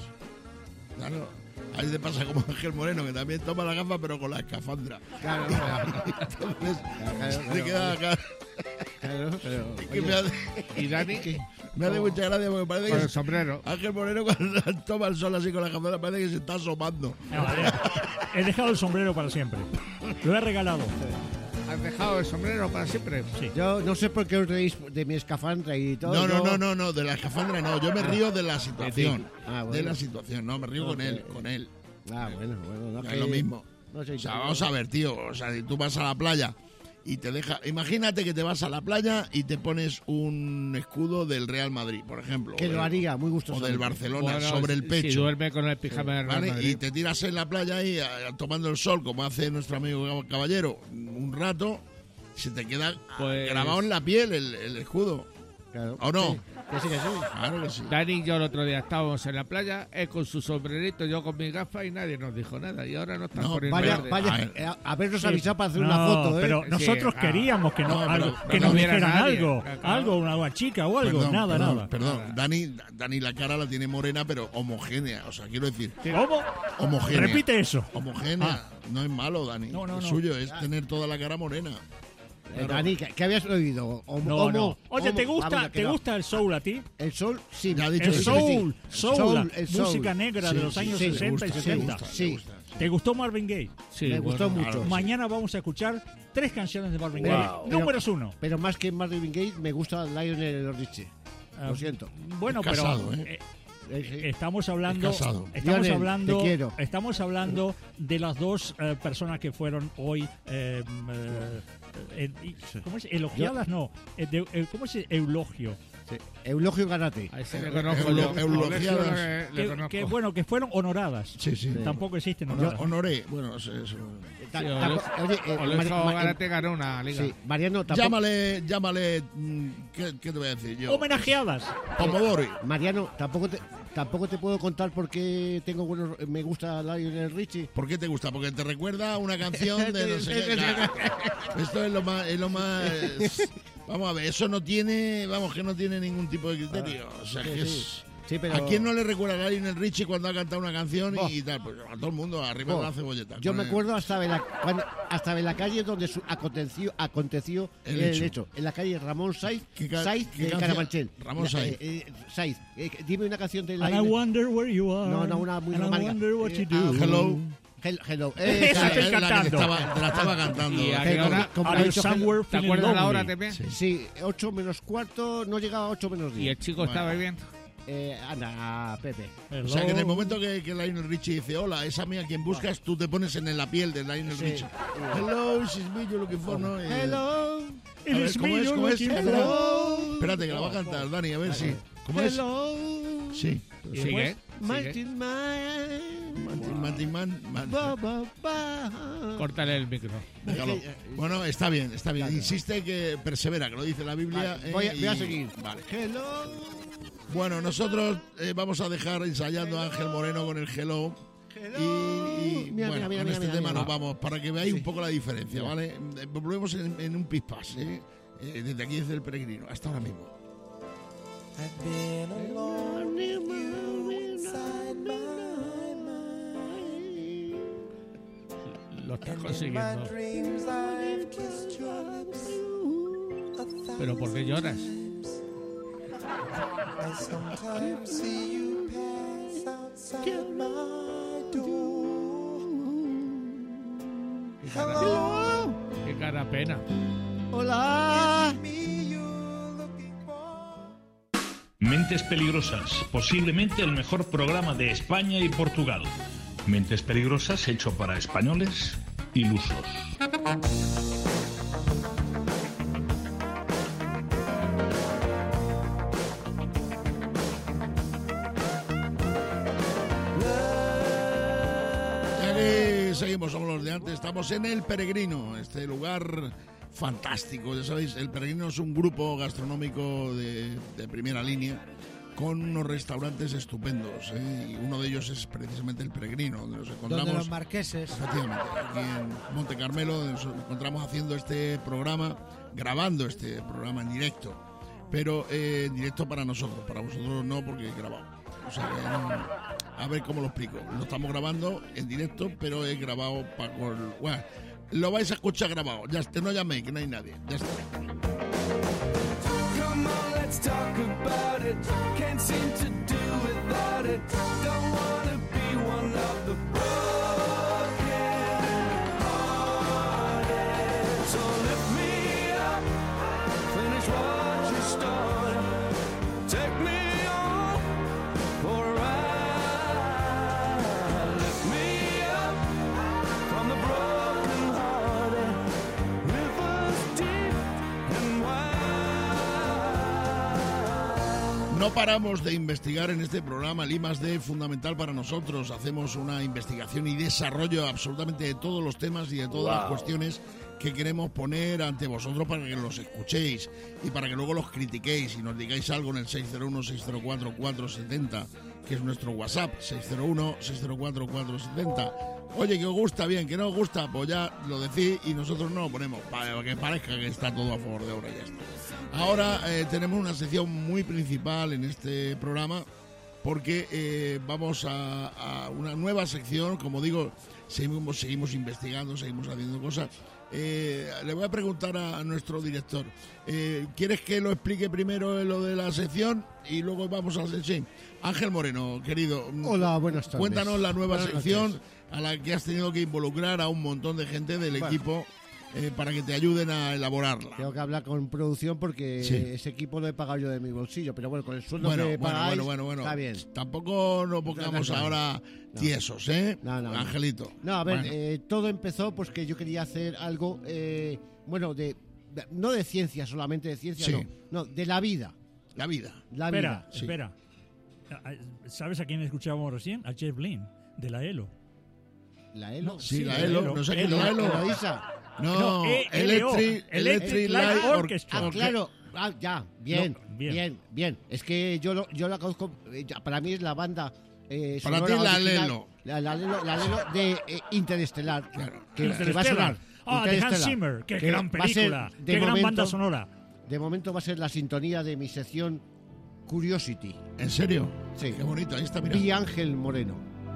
Claro. Ahí te pasa como Ángel Moreno, que también toma las gafas, pero con la escafandra. Claro, Entonces, claro, te claro. queda acá. claro, pero, Que oye, me hace, ¿Y Dani? me hace mucha gracia porque parece Con que el sombrero. Ángel Moreno cuando toma el sol así con la escafandra parece que se está asomando. No, vale. He dejado el sombrero para siempre. Lo he regalado. ¿Has dejado el sombrero para siempre? Sí. yo no sé por qué os reís de mi escafandra y todo. No, no, yo- no, no, no, de la escafandra no. Yo me río de la situación. Ah, bueno. De la situación, no, me río con él, con él. Ah, bueno, bueno. No, Es que- lo mismo. No sé, O sea, yo- vamos a ver, tío. O sea, si tú vas a la playa y te deja. Imagínate que te vas a la playa y te pones un escudo del Real Madrid, por ejemplo. Que o lo del- haría, muy O gustoso. del Barcelona, Bueno, sobre el Si pecho. duerme con el pijama de Real ¿Vale? Madrid. Y te tiras en la playa ahí a- tomando el sol, como hace nuestro amigo Caballero, un rato, se te queda Pues- grabado en la piel el, el escudo. Claro. ¿O no? Sí, que sí, que sí. Claro que sí. Dani y yo el otro día estábamos en la playa, él con su sombrerito, yo con mis gafas y nadie nos dijo nada. Y ahora nos están No, poniendo Vaya, verde. vaya, A ver. eh, habernos Sí. avisado para hacer No, una foto, ¿eh? pero Sí, nosotros ah. queríamos que, no, No, pero- algo, pero que no nos hubiera dijeran nadie. algo, Claro. algo, una, una chica o algo, Perdón, nada, perdón, nada. Perdón, Dani, Dani la cara la tiene morena, pero homogénea. O sea, quiero decir, ¿Cómo? homogénea. Repite eso. Homogénea. No es malo, Dani. No, no, Lo no. suyo es tener toda la cara morena. Eh, Dani, ¿qué, qué habías oído? Homo- No, homo- no. Oye, ¿te homo- gusta, vamos, que ¿te no. gusta el soul a ti? El sol, sí. Ya ha dicho El que sí. soul, soul, Soul, la el soul. música negra Sí, de los sí, años sí, me sesenta y gusta, setenta. me gusta, Sí. me gusta. ¿Te gustó Marvin Gaye? Sí, me gustó bueno, mucho. Mañana vamos a escuchar tres canciones de Marvin Wow. Gaye. Pero- Números uno. Pero más que Marvin Gaye, me gusta Lionel Richie. Ah, Lo siento. Bueno, Es pero casado, eh, Eh, sí. estamos hablando, Es casado. estamos Lionel, hablando, te quiero. estamos hablando de las dos eh, personas que fueron hoy, eh, eh, eh, ¿cómo es? Elogiadas, no, eh, de- eh, ¿cómo es? Eulogio. Sí. Eulogio Garate. A ese le Eu- conozco eulo- yo. eulogiadas. A ese le- le Que, conozco. que, bueno, que fueron honoradas. Sí, sí. Tampoco existen Yo honoradas. honoré. Bueno, eso. eso. Ta- Sí, ta- Olo- oye, eh, Olejo Mari- Ma- Garate ganó una liga. sí, Mariano, tampoco, Llámale, llámale. mm, ¿Qué, qué te voy a decir yo? Homenajeadas. Pomodori. Mariano, tampoco te, tampoco te puedo contar por qué tengo buenos, me gusta Lionel Richie. ¿Por qué te gusta? Porque te recuerda a una canción de no sé qué. Claro. Esto es lo más, es lo más. Vamos a ver, eso no tiene, vamos, que no tiene ningún tipo de criterio. O sea, que es. Sí, pero ¿A quién no le recuerda a Lionel Richie cuando ha cantado una canción Buah. y tal? Pues a todo el mundo, arriba Buah. de la cebolleta. yo Con me el- acuerdo hasta de la cuando- hasta de la calle donde su- aconteció aconteció El el, hecho. hecho. en la calle Ramón Saiz ¿Qué ca- Saiz qué de canción? Carabanchel. Ramón La- Saiz. eh, eh, Saiz. Eh, dime una canción de And I Lionel. wonder where you are. No, no, una muy And I romántica. wonder what Eh, you ah, do. Hello. Hel- Hello. Esa Eh, estoy es la que te cantando. estaba, te la estaba cantando. Y a que qué como- hora- como Are ha you dicho Hel- somewhere ¿Te feeling acuerdas la hora lonely? también? Sí. Sí, ocho menos cuarto, no llegaba a ocho menos Y diez. el chico estaba bien. Eh, anda, Pepe. O sea, que en el Hello. momento que, que Lionel Richie dice, hola, esa mía quien buscas, tú te pones en la piel de Lionel Sí. Richie. Hello, she's me, you're looking for, ¿no? Eh, Hello. A It ver, is ¿cómo me es? you're ¿Cómo es? looking Espera. for. Espérate, que la va a cantar, Dani, a ver si. ¿Cómo es? Hello. Sí. Y sigue. Mighty sigue. Man. Martin, Martin Man. Man. Ba, ba, ba. Córtale el micro. Déjalo. Bueno, está bien, está bien. Insiste que persevera, que lo dice la Biblia. Vale, eh, voy, a, voy a y- seguir. Vale. Hello. Bueno, nosotros eh, vamos a dejar ensayando a Ángel Moreno con el Hello. Y, y, Mira, bueno, mira, mira, con mira, este mira, tema mira. nos vamos para que veáis Sí. un poco la diferencia, ¿vale? Eh, Volvemos en, en un pispás, ¿eh? Eh, desde aquí, desde el peregrino, hasta ahora mismo. I've been alone with you inside my mind. Lo estás And in my consiguiendo. dreams I've kissed your lips a thousand Pero ¿por qué lloras? times. I sometimes see you pass outside my door. Qué cara, Hello, qué cara pena. Hola. me Mentes Peligrosas, posiblemente el mejor programa de España y Portugal. Mentes Peligrosas hecho para españoles ilusos. Seguimos, somos los de antes, estamos en El Peregrino, este lugar fantástico, ya sabéis, El Peregrino es un grupo gastronómico de, de primera línea con unos restaurantes estupendos, ¿eh? Y uno de ellos es precisamente El Peregrino, donde nos encontramos... Donde los marqueses. Efectivamente, aquí en Monte Carmelo, donde nos encontramos haciendo este programa, grabando este programa en directo, pero eh, en directo para nosotros, para vosotros no, porque es grabado. O sea, eh, a ver cómo lo explico. Lo estamos grabando en directo, pero es grabado para... Bueno, lo vais a escuchar grabado. Ya está, no llaméis, que no hay nadie. Ya está. Come on, let's talk about it. Can't seem to do without it. Don't wanna be one of the broken hearted. So lift me up, finish what you started. Take me on for a ride. Lift me up from the broken hearted. Rivers deep and wide. No paramos de investigar en este programa, el I más D fundamental para nosotros. Hacemos una investigación y desarrollo absolutamente de todos los temas y de todas las cuestiones que queremos poner ante vosotros para que los escuchéis y para que luego los critiquéis y nos digáis algo en el seis cero uno, seis cero cuatro, cuatro siete cero, que es nuestro WhatsApp, seis cero uno, seis cero cuatro, cuatro siete cero. Oye, que os gusta, bien, que no os gusta, pues ya lo decís y nosotros no lo ponemos, para que parezca que está todo a favor de obra y ya está. Ahora eh, tenemos una sección muy principal en este programa porque eh, vamos a, a una nueva sección, como digo, seguimos, seguimos investigando, seguimos haciendo cosas. Eh, le voy a preguntar a, a nuestro director, eh, ¿quieres que lo explique primero lo de la sección y luego vamos a la sección? Ángel Moreno, querido, Hola, buenas tardes. cuéntanos la nueva Buenas sección noches. a la que has tenido que involucrar a un montón de gente del Bueno. equipo eh, para que te ayuden a elaborarla. Tengo que hablar con producción porque Sí. ese equipo lo he pagado yo de mi bolsillo, pero bueno, con el sueldo Bueno, que bueno, pagáis, bueno, bueno, bueno. está bien. Tampoco nos pongamos No, no, no. ahora No. tiesos, ¿eh? No, no, no. Angelito. No, a ver, Bueno. eh, todo empezó pues que yo quería hacer algo, eh, bueno, de, de- no de ciencia solamente, de ciencia Sí. no, no, de la vida, La vida. la Espera, vida. sí. espera. ¿Sabes a quién escuchábamos recién? A Jeff Lynne, de la ELO. La ELO. Sí, Sí, la la ELO. ELO. No sé qué es ELO. la ELO. Eloísa. No, No, E- Electric, ELO. Electric Light Light Orchestra. Ah, claro. Ah, ya, bien, No, bien. bien, bien, Es que yo, lo- yo la conozco, eh, ya, para mí es la banda... eh, Para sonora ti la original, Lelo. La, la Lelo. La Lelo de eh, Interestelar. Claro, que, claro. que va a sonar. Ah, de Hans Interestelar. Zimmer. Qué Que gran va a ser, película. de Qué gran momento- banda sonora. De momento va a ser la sintonía de mi sección Curiosity. ¿En serio? Sí. Qué bonito, ahí está, mira. Vi Ángel Moreno.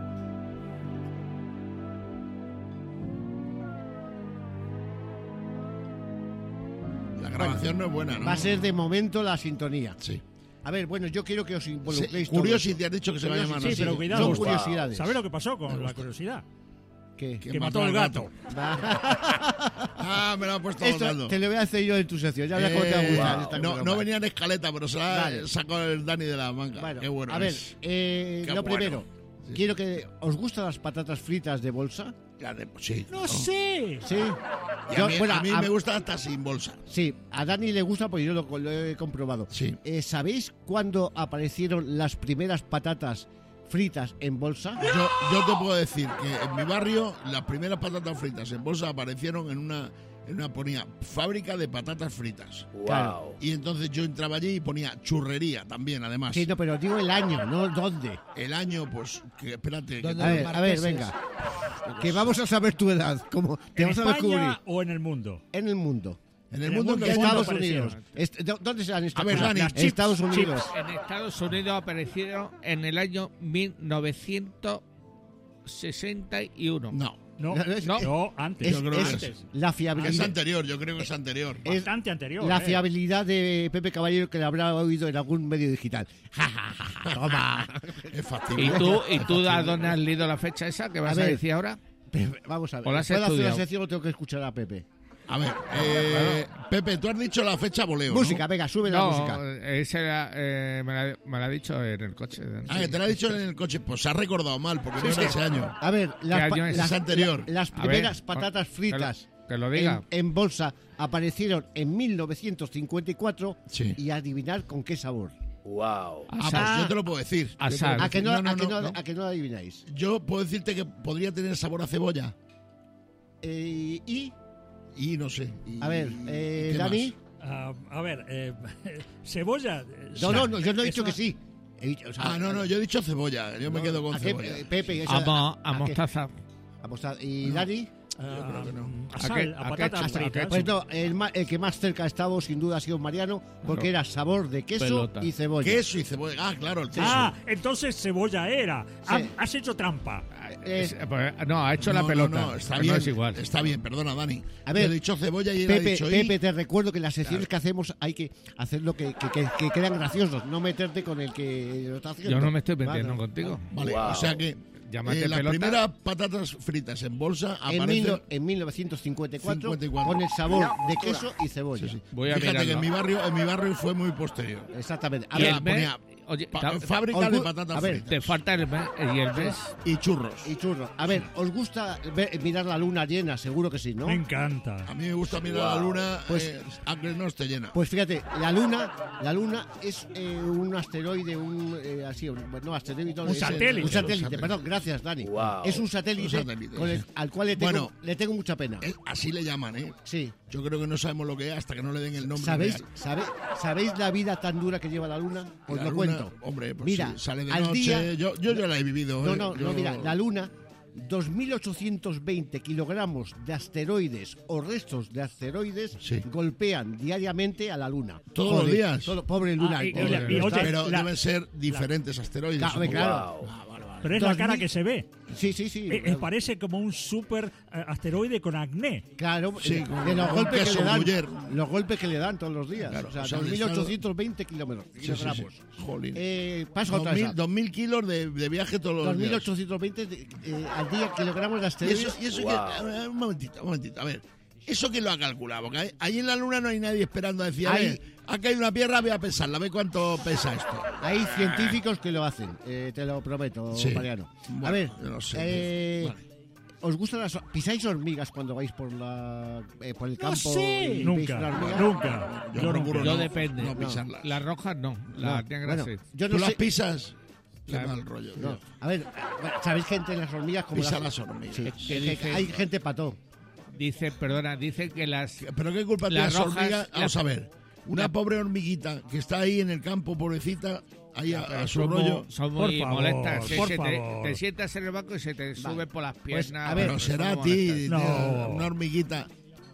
La grabación no es buena, ¿no? Va a ser de momento la sintonía. Sí. A ver, bueno, yo quiero que os involucréis Sí, todos. Curiosity, has dicho que se va a llamar Sí, así. pero cuidado. Son Wow. curiosidades. ¿Sabes lo que pasó Me con la gusta. curiosidad? ¿Qué? Que Que mató al gato. Ah, me lo ha puesto Esto Ronaldo. te lo voy a hacer yo en tu sección. Ya verás cómo te va a Eh, gustar esta no, cosa. no venía en escaleta, pero se la Vale. sacó el Dani de la manga. Bueno, Qué bueno a ver, es. eh, Qué lo bueno. primero, Sí. quiero que... ¿Os gustan las patatas fritas de bolsa? Ya de- sí. No sé. Sí. Y a Yo- mí, bueno, a mí a- me gusta hasta sin bolsa. Sí, a Dani le gusta porque yo lo, lo he comprobado. Sí. Eh, ¿Sabéis cuándo aparecieron las primeras patatas fritas en bolsa? Yo, yo te puedo decir que en mi barrio las primeras patatas fritas en bolsa aparecieron en una, en una ponía fábrica de patatas fritas. Claro. Y entonces yo entraba allí y ponía churrería también, además. Sí, no, pero digo el año, no dónde. El año, pues, que espérate. que- ¿Dónde? A los ver, a ver, marqueses. venga. Que vamos a saber tu edad. Como te ¿En vamos a descubrir. España o en el mundo? En el mundo. en el en el mundo, mundo que del hay- Estados aparecieron. Unidos. Est- ¿dó- ¿Dónde se han estas A ver, cosas? Dani, En chips, Estados Unidos. En Estados Unidos aparecieron en el año mil novecientos sesenta y uno. No, No, No, es- no, no, antes. Es, Yo creo que es antes. la es fiabilidad. anterior, yo creo que es anterior. es Bastante anterior. La eh. fiabilidad de Pepe Caballero que le habrá oído en algún medio digital. Ja, ja, ja, ja, toma. Es ¿Y factible. tú, ¿y tú a dónde has leído la fecha esa que vas A a, ver. decir ahora? Pepe, vamos a ver. ¿O la has ¿Puedo hacer la estudiado? sección o tengo que escuchar a Pepe? A ver, eh, Pepe, tú has dicho la fecha voleo, ¿no? Música, venga, sube la No, música. ese era, eh, me, la, me la ha dicho en el coche. Ah, que te lo ha dicho en el coche. Pues se ha recordado mal, porque no era ese año. A ver, las, ¿Qué pa- año es? las- Es anterior. la- las A ver, primeras pon- patatas fritas Que lo, que lo diga. en, en bolsa aparecieron en mil novecientos cincuenta y cuatro Sí. y adivinar con qué sabor. Wow. Ah, pues yo te lo puedo decir. A Yo te lo sal. puedo ¿A que decir. no, No, no, a que no, no- no. a que no lo adivináis? Yo puedo decirte que podría tener sabor a cebolla. Eh, y, Y no sé. y- a ver, y- eh, ¿qué Dani. más? Ah, a ver, eh, cebolla. eh, No, no, no, yo no he eso- dicho que sí. He dicho- o sea, Ah, no, no, yo he dicho cebolla. Yo me no, quedo con ¿a qué, cebolla. eh, Pepe, A, esa- mo- a a qué? mostaza. A mostaza. ¿Y Dani? Ah, creo que no. a ¿A sal, qué- a, a qué patatas hecho? ¿A qué fritas. hecho? Pues no, el, ma- el que más cerca ha estado sin duda ha sido Mariano, porque Claro. era sabor de queso Pelota. y cebolla. Queso y cebolla. Ah, claro, el queso. Ah, entonces cebolla era. Ah, Sí. has hecho trampa. Eh, Es- pues, no, ha hecho No, la pelota. No, no, está pero bien. no es igual. Está bien, perdona, Dani. A ver, Yo he dicho cebolla y él ha Pepe, dicho y. Pepe, te recuerdo que las secciones que hacemos hay que hacer lo que, que, que, que quedan graciosos, no meterte con el que lo está haciendo. Yo no me estoy metiendo Vale. contigo. Vale, Wow. o sea que Llámate eh, las pelota. primeras patatas fritas en bolsa En, aparecen. mil, en mil novecientos cincuenta y cuatro, cincuenta y cuatro. con el sabor de queso y cebolla. Sí, sí. Voy a Fíjate que en mirarlo. mi barrio, en mi barrio fue muy posterior. Exactamente. A Y ver, el mes, ponía oye, Pa- ta- fábrica os de gu- patatas a ver, fritas. te falta el mes y el mes. Y churros. y churros. A ver, ¿os gusta ver- mirar la luna llena? Seguro que sí, ¿no? Me encanta. A mí me gusta mirar la luna, Pues- eh, aunque no esté llena. Pues fíjate, la luna, la luna es eh, un asteroide, un eh, así, un- no asteroide, Un es, eh, satélite. un satélite, Un satélite. perdón, gracias Dani. Wow. Es un satélite, Un satélite, con el- sí. al cual le tengo, Bueno. le tengo mucha pena. Eh, así le llaman, ¿eh? Sí. Yo creo que no sabemos lo que es hasta que no le den el nombre ¿Sabéis, real. sabe- ¿Sabéis la vida tan dura que lleva la luna? Os La lo luna, cuento. Hombre, pues Mira, sí, sale de al noche. día- yo, yo ya la he vivido. No, ¿eh? no, Yo- no, mira, la luna, dos mil ochocientos veinte kilogramos de asteroides o restos de asteroides Sí. golpean diariamente a la luna. ¿Todos los Joder, días? todo- pobre luna. Ah, y- y pobre, la- y está- oye, Pero la- deben ser diferentes asteroides. Claro, supongo. claro. Wow. Pero es dos la cara mil que se ve. Sí, sí, sí. Eh, eh, parece como un super eh, asteroide con acné. Claro, Sí, de con- de los con golpes que queso le dan, Gruyère. los golpes que le dan todos los días. Claro, o sea, o sea, dos el mil estado- ochocientos veinte kilómetros. Sí, sí, sí. kilogramos. Jolín. Eh, paso a otra. dos mil, esa. dos mil kilos de, de viaje todos los dos días. mil ochocientos veinte de- eh, al día kilogramos de Y asteroides. eso, y eso Wow. que, a ver, un momentito, un momentito, a ver. ¿Eso quién lo ha calculado? Porque ahí, ahí en la luna no hay nadie esperando a decir, a Ahí- ver, ha caído una piedra, voy a pesarla, ve cuánto pesa esto. Hay científicos que lo hacen, eh, te lo prometo, Sí. Mariano. Bueno, a ver, yo no sé. eh, Vale. ¿os gustan las pisáis hormigas cuando vais por la eh, por el campo? sé. y veis Nunca, una hormiga? nunca. Yo Yo procuro nunca. Yo no, depende. no No. pisarlas. Las rojas no, las No, negras bueno, sí. yo ¿Tú no las sé. pisas? Qué Claro. mal rollo. No. tío. A ver, bueno, ¿sabéis gente en las hormigas como Pisa las, las hormigas. Sí, ¿Qué que- dice? hay gente pató. Dice, perdona, dice que las ¿Pero qué culpa tiene Las las rojas, hormigas? Vamos la- a ver. Una la- pobre hormiguita que está ahí en el campo, pobrecita, ahí a, a su son, rollo. mu- son Por muy favor, molestas. Se- por se te, favor. te sientas en el banco y se te sube por las piernas. a ver, Pero son será a muy ti, molestas. No. tío, una hormiguita.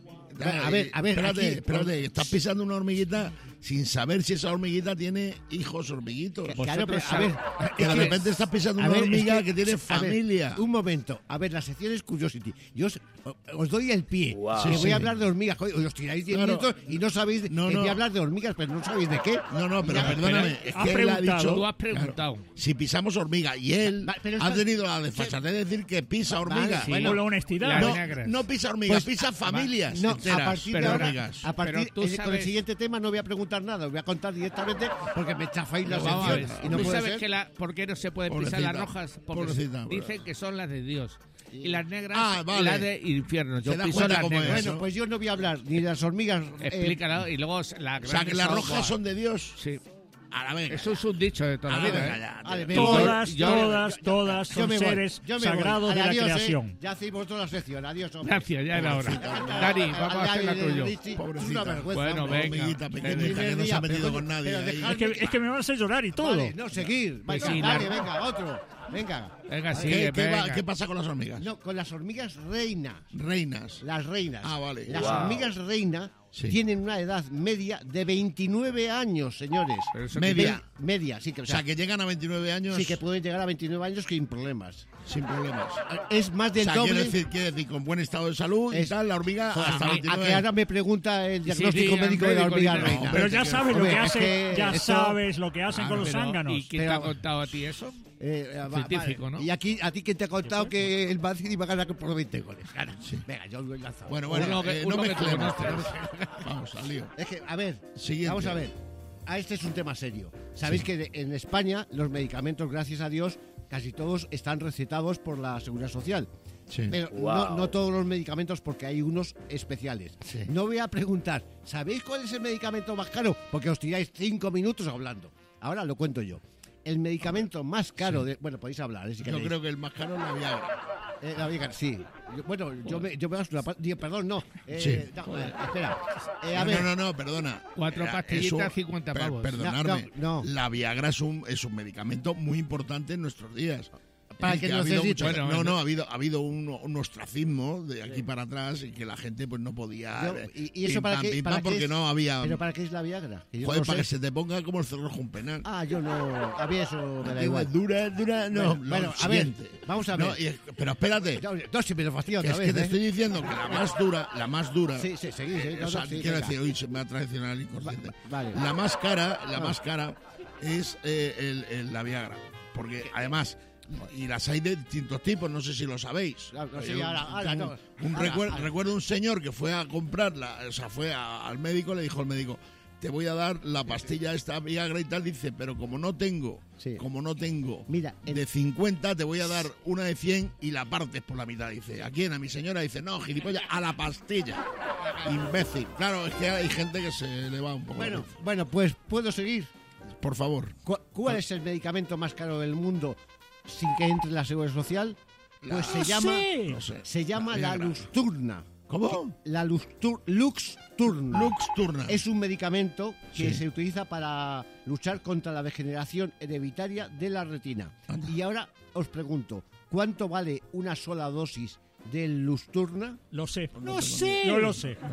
A ver, a ver, espérate, aquí- espérate, estás pisando una hormiguita sin saber si esa hormiguita tiene hijos hormiguitos. Claro, pero, a sabéis- ver, Que es de que- repente estás pisando a una ver, es hormiga que, tiene a ver, familia. un momento, a ver, la sección es Curiosity. Yo os, os doy el pie. Wow. Que Sí, voy sí. a hablar de hormigas. Joder, os tiráis diez Claro. minutos y no sabéis. No, que no. voy a hablar de hormigas, pero no sabéis de qué. No, no, pero Ya, perdóname, pero es has que él ha preguntado. dicho... Tú has preguntado. claro, si pisamos hormiga y él Va, pero ha esto- tenido la desfachatez de decir que pisa hormiga. sí. Bueno, con la honestidad. La- No, negras. no pisa hormigas, Pues, pisa familias No, enteras a partir de de ahora, hormigas. a partir, Pero tú eh, con el sabes- siguiente tema no voy a preguntar nada, os voy a contar directamente porque me chafáis la Pero vamos a ver, sección. Y no ¿tú puede sabes ser. que la, por qué no se pueden pisar Pobrecita, las rojas? Porque pobrecita, dicen que son las de Dios. Y las negras, Ah, vale. las de infierno. Yo Se da piso cuenta las cómo es, negras. Bueno, pues yo no voy a hablar ni de las hormigas. eh, Explícalo y luego las O sea, que las rojas son de Dios. Sí. A la venga. Eso es un dicho de toda A la la vida. venga, ¿eh? ya, Vale, tío. me voy. Todas, Yo- todas, todas yo son me voy, seres yo me voy. sagrados de la Adiós, eh. creación. Ya hacéis vosotros la sección. Adiós, hombre. Gracias, ya era hora. Dani, vamos a hacer la tuya. Pobrecita. Una vergüenza, Bueno, hombre. venga. Hormiguita Venga. pequeñita que no se ha Primer metido día, con nadie. pero ahí. dejad- Es que, es que me vas a hacer llorar y todo. Vale, no, seguir. Pues Venga, sí, dale, la- venga, otro. Venga. Venga, ¿Qué, sigue, qué va- venga. qué pasa con las hormigas? No, con las hormigas reinas. Reinas. Las reinas. Ah, vale. Las Wow. hormigas reina Sí. tienen una edad media de veintinueve años, señores. Pero eso Media. Ve- media, sí que, o O sea, sea, que llegan a veintinueve años sí que pueden llegar a veintinueve años sin problemas. sin problemas. Es más O del sea, doble. quiere decir, quiere decir, con buen estado de salud y Es- tal, la hormiga Joder, hasta a, a veintinueve que ahora me pregunta el diagnóstico sí, médico de la médico, hormiga dice, reina. no, Pero ya Hombre, sabes lo hombre, que es hacen, que ya esto- sabes lo que hacen Ah, con los pero- zánganos. ¿Y quién te ha Pero- contado a ti eso? Eh, va, científico, ¿no? Y aquí, ¿a ti quién te ha contado que el Madrid iba a ganar por veinte goles? Gana. Venga, yo lo he lanzado. Bueno, bueno, Uno que- eh, uno no que mezclemos. tú conoces. Vamos, al lío. Es que, a ver, Siguiente. vamos a ver. A este es un tema serio. Sabéis Sí. que de- en España los medicamentos, gracias a Dios, casi todos están recetados por la Seguridad Social. Sí. Pero Wow. no, no todos los medicamentos, porque hay unos especiales. Sí. No voy a preguntar, ¿sabéis cuál es el medicamento más caro? Porque os tiráis cinco minutos hablando. Ahora lo cuento yo. El medicamento más caro de... Bueno, podéis hablar, ¿eh? Si Yo queréis. creo que el más caro es la Viagra. Eh, la Viagra, sí. Yo- bueno, yo me, yo me gasto una... pa- digo, perdón, no. Eh, Sí. no, eh, espera. Eh, a No, ver. no, no, no, perdona. Cuatro Eh, pastillitas, es un- cincuenta per- pavos. Perdonadme. No, no, no. La Viagra es un, es un medicamento muy importante en nuestros días. Para Y que ha no habido necesite. mucho- Bueno, no, bueno. no, ha habido, ha habido un, un ostracismo de aquí para atrás y que la gente pues no podía. Yo- eh, y, y eso pim, para pam, qué, pim, para pam, qué porque es- no había. ¿Pero para qué es la Viagra? Que yo Joder, no para sé. que se te ponga como el cerrojo un penal. Ah, yo no... A mí eso me da Digo, igual. dura, dura, no. Bueno, lo bueno, a ver, siguiente. vamos a ver. No, y- pero espérate. No, no, si me lo fastidia Que otra es vez, que te ¿eh? estoy diciendo que la más dura, la más dura. Sí, sí, seguís, ¿eh? No, O sea, no, sí, quiero venga. decir, uy, se me ha traicionado el inconsciente. Va- vale. La más cara, la No. más cara es eh, el, el- la Viagra. Porque además, y las hay de distintos tipos, no sé si lo sabéis. No, no sé, Yo ahora- ahora tengo no. un Ahora, recuer- ahora. Recuerdo un señor que fue a comprarla, o sea, fue a- al médico, le dijo al médico, te voy a dar la pastilla esta Viagra y tal, dice, pero como no tengo, Sí. como no tengo Mira, en- de cincuenta, te voy a dar una de cien y la partes por la mitad. Dice, ¿a quién? A mi señora. Dice, no, gilipollas, a la pastilla. Imbécil. Claro, es que hay gente que se le va un poco. Bueno, la pinza. bueno, pues puedo seguir. Por favor. Cu- ¿Cuál es el medicamento más caro del mundo sin que entre la Seguridad Social? Pues se llama, Sí. No sé. se llama la Viagra. Luxturna. ¿Cómo? La Luxtur- Luxturna. Luxturna. Es un medicamento que Sí. se utiliza para luchar contra la degeneración hereditaria de la retina. Anda. Y ahora os pregunto, ¿cuánto vale una sola dosis del Luxturna? Lo sé. No sé. Yo lo sé.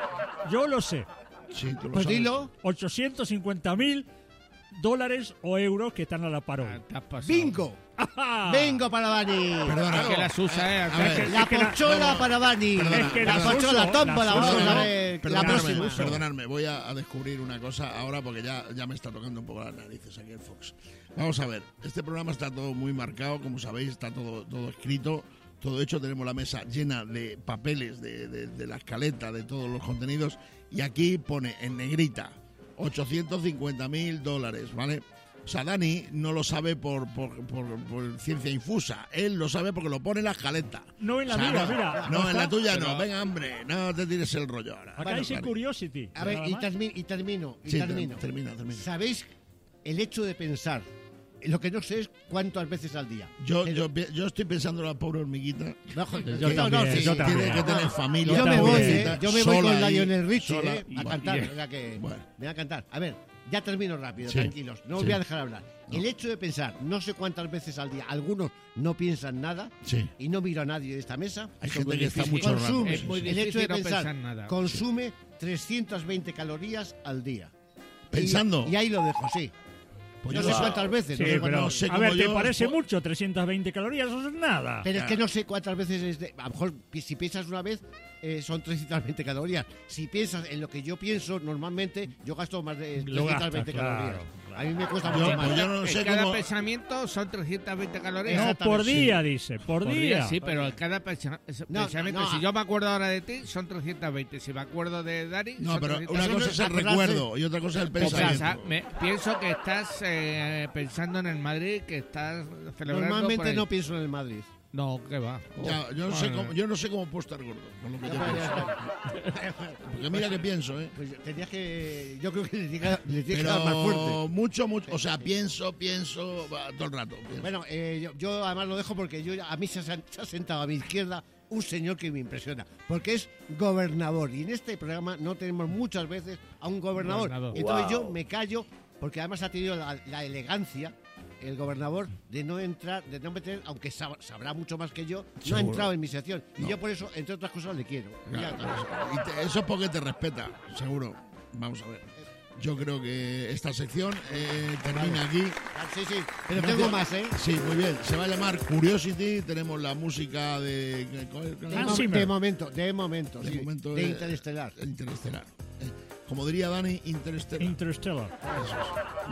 Yo lo sé. Sí, tú lo Pues sabes. dilo. ochocientos cincuenta mil dólares o euros que están a la Ah, parola. te has pasado. ¡Bingo! ¡Ajá! ¡Bingo para Dani! Perdona. Es que las usa, ¿eh? A ver, La Es que la- pochola no, para Dani. perdona, Es que la perdona. pochola, tómbola, Las vamos uso, a ¿no? ver. La Perdonadme, próxima. perdonadme, voy a, a descubrir una cosa ahora porque ya, ya me está tocando un poco las narices aquí el Fox. Vamos a ver, este programa está todo muy marcado, como sabéis, está todo, todo escrito, todo hecho, tenemos la mesa llena de papeles de, de- de la escaleta, de todos los contenidos, y aquí pone en negrita ochocientos cincuenta mil dólares, ¿vale? O sea, Dani no lo sabe por, por, por, por ciencia infusa, él lo sabe porque lo pone en la escaleta. No en la O sea, mía, no, mira. No, en la está, tuya pero no, venga, hombre, no te tires el rollo ahora. Acá Bueno, dice Dani. Curiosity. A ver, nada y, más. termi- y termino. Y Sí, termino. termina, termina. ¿Sabéis el hecho de pensar? Lo que no sé es cuántas veces al día. Yo, El- yo, pi- yo estoy pensando en la pobre hormiguita. No, joder, Yo no, no, también, sí, yo sí. también. Tiene que tener familia. Yo me también. voy, pobrecita, ¿eh? Yo me voy sola con ahí, Lionel Richie, sola. ¿eh? A Y- cantar. y- o sea que Bueno. me voy a cantar. A ver, ya termino rápido, Sí, tranquilos. No os sí. voy a dejar hablar. El hecho de pensar no sé cuántas veces al día, algunos no piensan nada Sí. y no miro a nadie de esta mesa. Hay eso gente muy que está difícil. mucho rato. Consume, Es muy el hecho difícil de no pensar, pensar nada. consume trescientas veinte calorías al día. ¿Pensando? Y, y ahí lo dejo, sí. Pues no yo sé no- cuántas veces. Sí, no sé pero, cuántas- no sé a cómo ver, ¿te yo- parece po- mucho? trescientas veinte calorías, eso es nada. Pero es que no sé cuántas veces es de- a lo mejor pi- si piensas una vez eh, son trescientas veinte calorías. Si piensas en lo que yo pienso, normalmente yo gasto más de Lo trescientas veinte gastas, claro, calorías. claro. A mí me cuesta Yo, mucho más. pues yo no En sé cada cómo. pensamiento son trescientas veinte calorías. No, Exactamente, por sí. día, dice, por, Por día. día, sí, pero en cada pensa- No, pensamiento, no, si no. yo me acuerdo ahora de ti, son trescientas veinte. Si me acuerdo de Dani, No, son pero trescientas una veinte. cosa es el acordarse- recuerdo y otra cosa es el O pensa- pensamiento. me- pienso que estás eh, pensando en el Madrid, que estás celebrando. por Normalmente ahí. no pienso en el Madrid. No, ¿qué va? Ya, yo, no sé Bueno. cómo, yo no sé cómo puedo estar gordo. Con lo que yo pienso. Porque mira que pienso, ¿eh? Pues tenías que. Yo creo que le tienes que le tienes que dar más Pero fuerte. mucho, mucho. O sea, pienso, pienso va, todo el rato. pienso. Bueno, eh, yo, yo además lo dejo porque yo a mí se ha, se ha sentado a mi izquierda un señor que me impresiona, porque es gobernador. Y en este programa no tenemos muchas veces a un gobernador. Gobernador. Entonces yo Wow. me callo, porque además ha tenido la, la elegancia, el gobernador, de no entrar, de no meter, aunque sab- sabrá mucho más que yo, no ha Seguro. entrado en mi sección. Y No. yo por eso, entre otras cosas, le quiero. Ya Claro, está. y te- eso es porque te respeta, seguro. Vamos a ver. Yo creo que esta sección eh, termina aquí. Ah, Sí, sí, pero Gracias. tengo más, ¿eh? Sí, muy bien. Se va a llamar Curiosity. Tenemos la música de. ¿cuál- cuál- De, Hans mo- Zimmer. de momento, de momento, De sí, momento, de eh, Interestelar. Interestelar. Eh, como diría Dani, Interestelar. Interstellar. Eso es. Bien.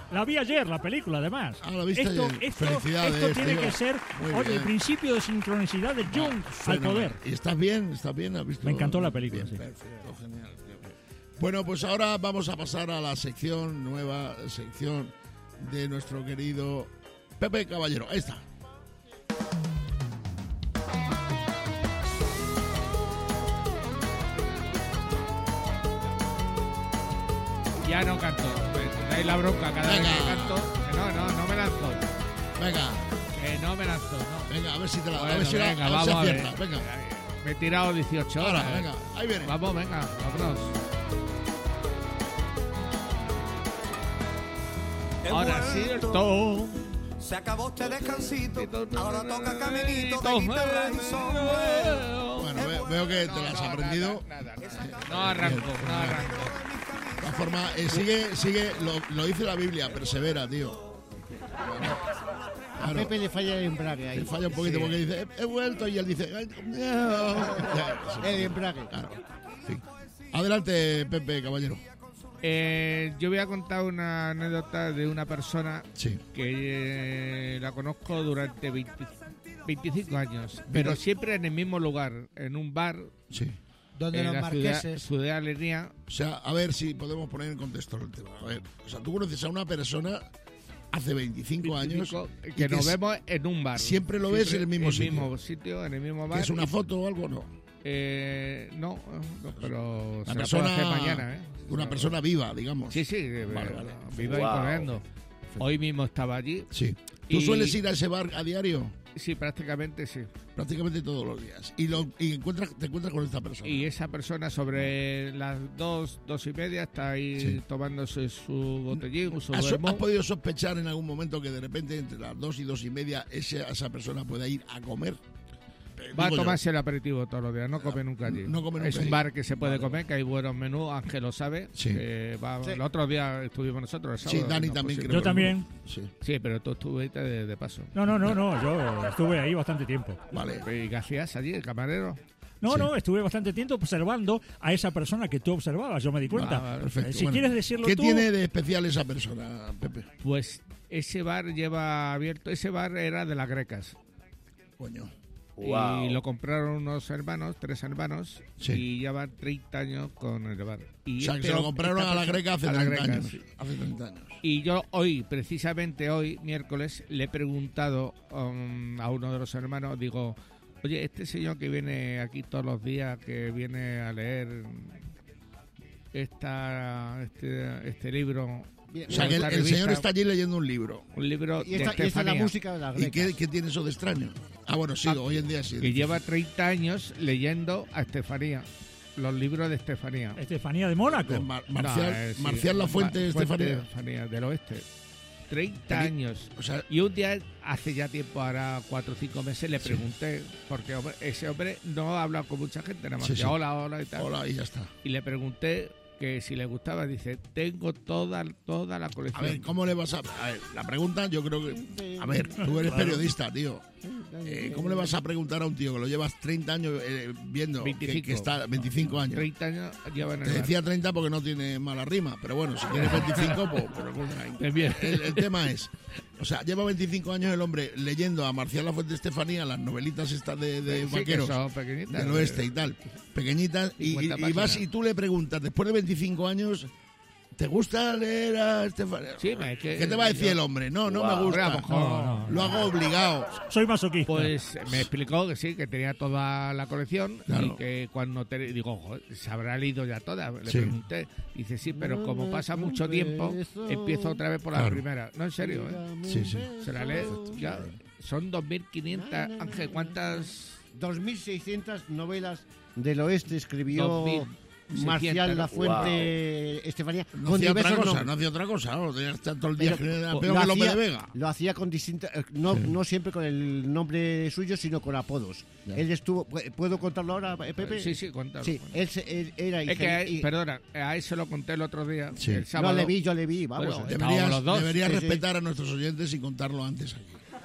La vi ayer, la película, además. Ah, la viste esto, ayer. Esto, Felicidades, esto tiene tío. que ser, Muy oye, el bien. principio de sincronicidad de Jung al Fenomenal. poder. ¿Y estás bien? ¿Estás bien? ¿Has visto? Me encantó la película, Bien, sí. Perfecto, genial. Bueno, pues ahora vamos a pasar a la sección, nueva sección de nuestro querido Pepe Caballero. Ahí está. Ya no canto. Me dais la bronca cada Venga. vez que canto. Que no, no, no me lanzo. Venga, Que no me lanzo, no. venga, a ver si te la, a Bueno, ver si la- venga, a ver si vamos a ver. aciertas. Venga, Me he tirado dieciocho horas. ahora, venga, ahí viene. Vamos, venga, vámonos. Ahora cierto. Se acabó este descansito, ahora toca caminito de Tito, guitarra y sombrero. Bueno, ve- veo que te la has aprendido. Nada, nada. No arranco, no arranco. De todas formas, eh, sigue, sigue, lo, lo dice la Biblia, persevera, tío. A Claro. Pepe le falla el embrague ahí. Le falla un poquito porque dice, he, he vuelto, y él dice, "Ay, no". Ya, sí. El embrague. Claro. Sí. Adelante, Pepe Caballero. Eh, yo voy a contar una anécdota de una persona Sí. que eh, la conozco durante veinte veinticinco años, pero siempre en el mismo lugar, en un bar Sí. Donde en los la ciudad, marqueses. ciudad de Alegría. O sea, a ver si podemos poner en contexto el tema. A ver, o sea, tú conoces a una persona hace veinticinco, años veinticinco, y que nos es- vemos en un bar. siempre lo ves en el mismo sitio. mismo sitio, en el mismo que bar. es una y- foto o algo, no. Eh, no, no, pero La se la persona, puedo hacer mañana, ¿eh? una persona viva, digamos. Sí, sí, eh, Vale, vale. viva Wow. y coleando. Hoy mismo estaba allí. Sí. ¿Tú Y- sueles ir a ese bar a diario? Sí, prácticamente sí. Prácticamente todos los días. Y, lo, y encuentras, te encuentras con esta persona. Y esa persona sobre las dos, dos y media está ahí Sí. tomándose su botellín, su ¿Has, has vermú. podido sospechar en algún momento que de repente entre las dos y dos y media ese, esa persona pueda ir a comer? Eh, Va a digo yo. tomarse el aperitivo todos los días, no come nunca allí. No come nunca es un allí. bar que se puede Vale, comer, que hay buenos menús, Ángel lo sabe. Sí. que va- Sí. El otro día estuvimos nosotros, el Sí, sábado, Dani no, también pues, creo. Yo que- también. Sí, Sí, pero tú estuviste de, de paso. No, no, no, no, yo estuve ahí bastante tiempo. vale. ¿Y qué hacías allí, el camarero? No, Sí. no, estuve bastante tiempo observando a esa persona que tú observabas, yo me di cuenta. Vale, Perfecto. Eh, si Bueno, quieres decirlo ¿Qué tú, tiene de especial esa persona, Pepe? Pues ese bar lleva abierto, ese bar era de las grecas. Coño. Wow. Y lo compraron unos hermanos, tres hermanos, Sí. y llevan treinta años con el bar. Y O sea, que este se lo hom- compraron esta a la persona- greca hace a la treinta greca, años. sí. Hace treinta años. Y yo hoy, precisamente hoy, miércoles, le he preguntado um, a uno de los hermanos, digo, oye, este señor que viene aquí todos los días, que viene a leer esta, este, este libro, Bien, O sea, que el, esta el señor revista, está allí leyendo un libro. un libro Y de esta, y esta es la Estefanía, música de las ¿Y qué, grecas. qué tiene eso de extraño? Ah, bueno, sí, Ah, hoy en día sí. que lleva treinta años leyendo a Estefanía, los libros de Estefanía. Estefanía de Mónaco. De Mar- Marcial, No, eh, sí, Marcial La Fuente, Ma- Estefanía. Estefanía, del oeste. treinta Pero- años. O sea, Y un día, hace ya tiempo, ahora cuatro o cinco meses, le Sí. pregunté, porque hombre, ese hombre no ha hablado con mucha gente, nada más Sí, que sí. hola, hola y tal. hola, y ya está. Y le pregunté que si le gustaba, dice, tengo toda, toda la A colección. ver, ¿cómo le vas a...? A ver, la pregunta yo creo que... A ver, tú eres periodista, tío. Eh, ¿Cómo le vas a preguntar a un tío que lo llevas treinta años eh, viendo que- veinticinco. Que, está veinticinco años? treinta años lleva en el Te bar. decía treinta porque no tiene mala rima, pero bueno, si tienes veinticinco, pues... pues, pues, Es bien. el, el tema es, o sea, lleva veinticinco años el hombre leyendo a Marcial La Fuente Estefanía, las novelitas estas de, de Sí, que vaqueros son pequeñitas. del oeste y tal, pequeñitas, y, y- cincuenta y vas páginas. y tú le preguntas, después de veinticinco años, ¿te gusta leer a Estefanía? Sí, me- es que ¿Qué te va a decir yo- el hombre? No, no Wow. me gusta. Hombre, a lo mejor- No, no, Lo hago obligado. Soy masoquista. Pues me explicó que sí, que tenía toda la colección Claro. y que cuando te digo, "Joder, se habrá leído ya toda". Le Sí. pregunté. Dice, sí, pero como pasa mucho tiempo, empiezo otra vez por la Claro. primera. No, en serio, ¿eh? Sí, sí. Se la lee ya. Son dos mil quinientas. Ángel, ¿cuántas? dos mil seiscientas novelas del oeste escribió dos mil Marcial seiscientas, La Fuente Estefanía. No con hacía otra diversos cosa, nombres. no hacía otra cosa. No, tenía que estar todo el día Pero, escribiendo, o- peor lo que Lope hacía- de Vega. Lo hacía con distintas, eh, no, no siempre con el nombre suyo, sino con apodos. Ya. Él estuvo, ¿pu- ¿puedo contarlo ahora, eh, Pepe? Sí, sí, cuéntalo. Sí, él, se- él era Es que, ingen- a- y- perdona, a él se lo conté el otro día, Sí. el no sábado. le vi, yo le vi, vamos. Bueno, eh. estábamos Deberías, los dos. deberías Sí, sí. respetar a nuestros oyentes y contarlo antes aquí.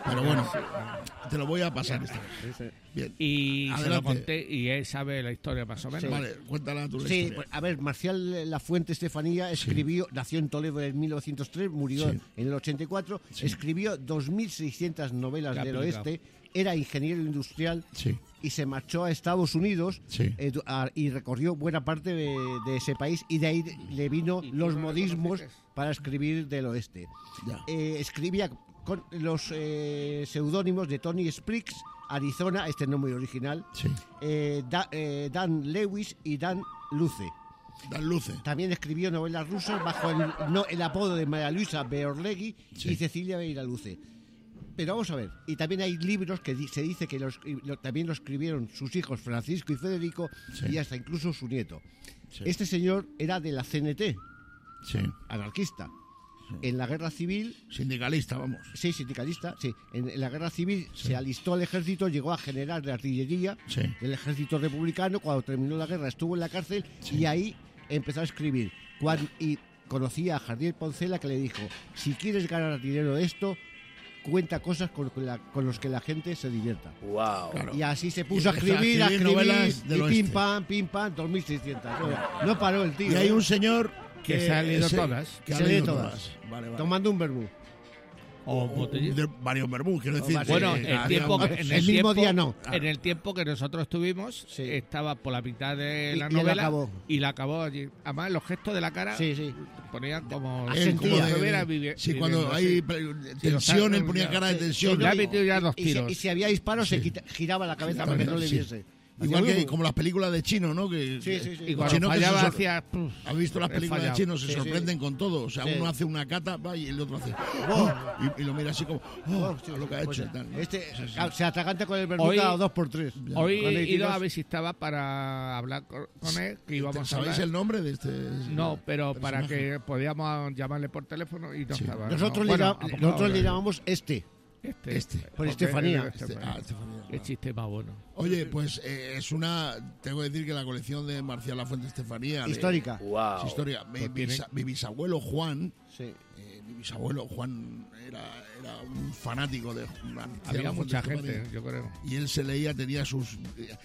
Pero bueno, te lo voy a pasar esta vez. Bien. Y se lo Adelante. conté y él sabe la historia más o menos. Vale, cuéntala tú la Sí, historia. pues, a ver, Marcial Lafuente Estefanía escribió, nació en Toledo en mil novecientos tres, murió Sí. en el ochenta y cuatro, Sí. escribió dos mil seiscientas novelas Ya del aplicado. oeste, era ingeniero industrial Sí, y se marchó a Estados Unidos sí. eh, du- a- y recorrió buena parte de, de ese país y de ahí le vino ¿Y tú los no lo modismos conoces? para escribir del oeste. Ya. Eh, escribía con los eh, seudónimos de Tony Spriggs, Arizona, este no muy original, Sí. eh, Da- eh, Dan Lewis y Dan Luce. Dan luces. También escribió novelas rusas bajo el, no, el apodo de María Luisa Beorlegui Sí. y Cecilia Beiraluce. Pero vamos a ver, y también hay libros que di- se dice que los, lo- también lo escribieron sus hijos Francisco y Federico Sí. y hasta incluso su nieto. Sí. Este señor era de la C N T, Sí. anarquista. En la guerra civil, Sindicalista, vamos. sí, sindicalista, sí, en, en la guerra civil se alistó al ejército, llegó a general de artillería Sí. del ejército republicano. Cuando terminó la guerra estuvo en la cárcel Sí. y ahí empezó a escribir. Cuan- y conocía a Jardiel Poncela, que le dijo: si quieres ganar dinero de esto, cuenta cosas con, con la- con los que la gente se divierta. Wow. Claro. Y así se Y puso a empezó a escribir, a escribir escribir, novelas del y oeste. pim pam, pim pam, dos mil seiscientos. No, no paró el tío. Y hay ¿eh? un señor Que se ha leído ese- todas. Que ha Se lee leído todas. todas. Vale, vale. Tomando un vermú. O botellín. De varios vermú, quiero decir. varios. Bueno, que el había tiempo un- que- en el el mismo tiempo- día no. En el tiempo que nosotros estuvimos, Sí. estaba por la mitad de Y- la y él novela acabó. y la acabó allí. Además, los gestos de la cara Sí, sí. ponían como... Ah, Él, sentía. como de- estuviera de- vivi- sí, cuando viviendo, hay sí. pre- Sí, tensión, lo él ponía saca- cara de sí, tensión. Le ha y- metido ya dos Y si, tiros. y si había disparos, Sí. se quita- giraba la cabeza para que no le Sí. viese. Igual Hacía que un- como las películas de chino, ¿no? Que, Sí, que- sí, sí. Y los cuando chinos que se fallaba sor- hacía... puf, ¿Has visto las he películas de fallado. chinos? Se Sí, sí. sorprenden con todo. O sea, Sí. uno hace una cata va, y el otro hace... "Oh", y, y lo mira así como... "Oh", Oh, sí, lo que ha pues, hecho y tal. Este Sí, sí. se atraganta con el vermú Hoy- cada dos por tres. Hoy Cuando hay he ido tiros- a ver si estaba para hablar con con él, que íbamos a ¿Sabéis hablar. el nombre de este...? No, pero para personaje? que podíamos llamarle por teléfono y no Sí. estaba. Nosotros, no. le, Bueno, llam- a poco nosotros ahora. le llamamos este. Este. Este. Por Porque Estefanía. es Estefanía. Ah, Estefanía. Qué chiste más bueno. Oye, pues eh, es una... Tengo que decir que la colección de Marcial Lafuente Estefanía... de- Histórica. Wow. es historia. Mi, Pues tiene- bisa- mi bisabuelo Juan... Sí. eh, mi bisabuelo Juan era, era un fanático de Marcial Había Lafuente mucha Estefanía. gente, yo creo. Y él se leía, tenía sus...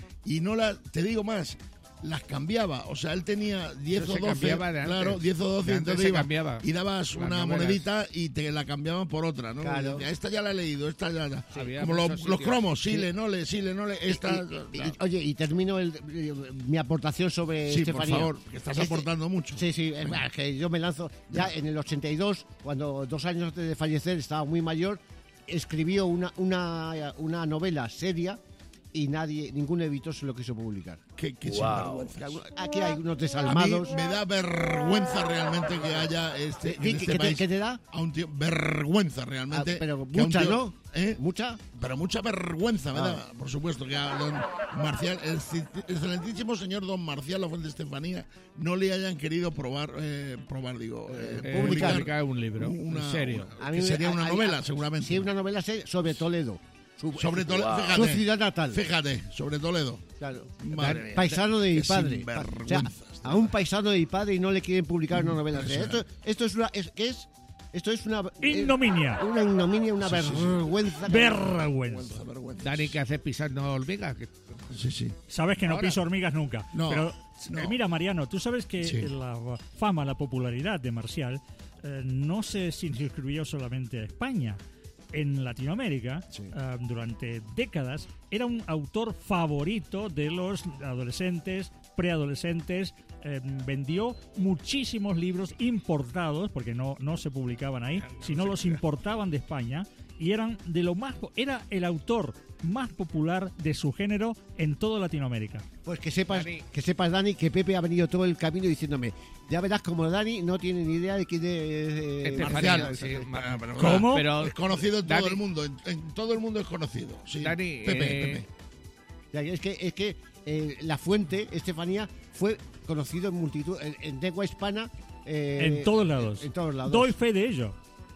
Y no las... Te digo más... Las cambiaba, o sea, él tenía diez Eso o se doce, cambiaba de antes. claro, diez o doce, De antes entonces se iba, cambiaba y dabas las una novelas. monedita y te la cambiaban por otra, ¿no? Claro. Y decía, esta ya la he leído, esta ya la... Había Como los, muchos los sitios. cromos, sí, Sí. le, no le, sí, le, no le, esta... Y- y- oye, y termino el- mi aportación sobre sí, por Estefanía. favor, que estás Este- aportando mucho. Sí, sí, es verdad, que yo me lanzo. Ya en el ochenta y dos, cuando dos años antes de fallecer estaba muy mayor, escribió una, una, una novela seria y nadie, ningún editor se lo quiso publicar. Qué, qué Wow. sinvergüenza. Aquí hay unos A mí desalmados. me da vergüenza realmente que haya este, en ¿Qué- este qué te- país qué te da? a un tío, vergüenza Ah, realmente. pero que a un mucha, tío- ¿no? ¿eh? ¿Mucha? Pero mucha vergüenza me Ah. da, por supuesto, que a don Marcial, el ci- excelentísimo señor don Marcial Lafuente Estefanía, no le hayan querido probar, eh, probar, digo, eh, Eh, publicar publicar un libro, una- en serio. una- A que mí me- sería a- una a- novela, a- seguramente. Sí, una novela seria sobre Toledo. Su, Sobre Toledo, Wow. fíjate. su ciudad natal. Fíjate, sobre Toledo. Claro. Madre mía. Paisano de mi Qué padre. sinvergüenzas, O sea, a un paisano de mi padre y no le quieren publicar una novela seria. Esto, Impresionante. esto es una. Es, ¿Qué es? Esto es una. eh, Ignominia. Una ignominia, una vergüenza. Vergüenza. Vergüenza, vergüenza. Dani, ¿qué haces pisando hormigas? Que- Sí, sí. Sabes que no Ahora. piso hormigas nunca. No, Pero no. eh, mira, Mariano, tú sabes que Sí. la fama, la popularidad de Marcial eh, no se circunscribió solamente a España. En Latinoamérica, Sí. eh, durante décadas, era un autor favorito de los adolescentes, preadolescentes. Eh, vendió muchísimos libros importados, porque no, no se publicaban ahí, sino los importaban de España. Y eran de lo más po- era el autor más popular de su género en toda Latinoamérica. Pues que sepas, Dani. que sepas, Dani, que Pepe ha venido todo el camino diciéndome, ya verás como Dani no tiene ni idea de quién es eh, Estefanía, Marcial. sí, ma- Ah, pero- ¿Cómo? Pero Es conocido en todo Dani- el mundo, en, en todo el mundo es conocido. Sí. Dani, Pepe, eh, Pepe. Ya, es que, es que eh, la fuente, Estefanía, fue conocido en multitud, en, en lengua hispana. eh, en todos lados. En todos lados. Doy fe de ello.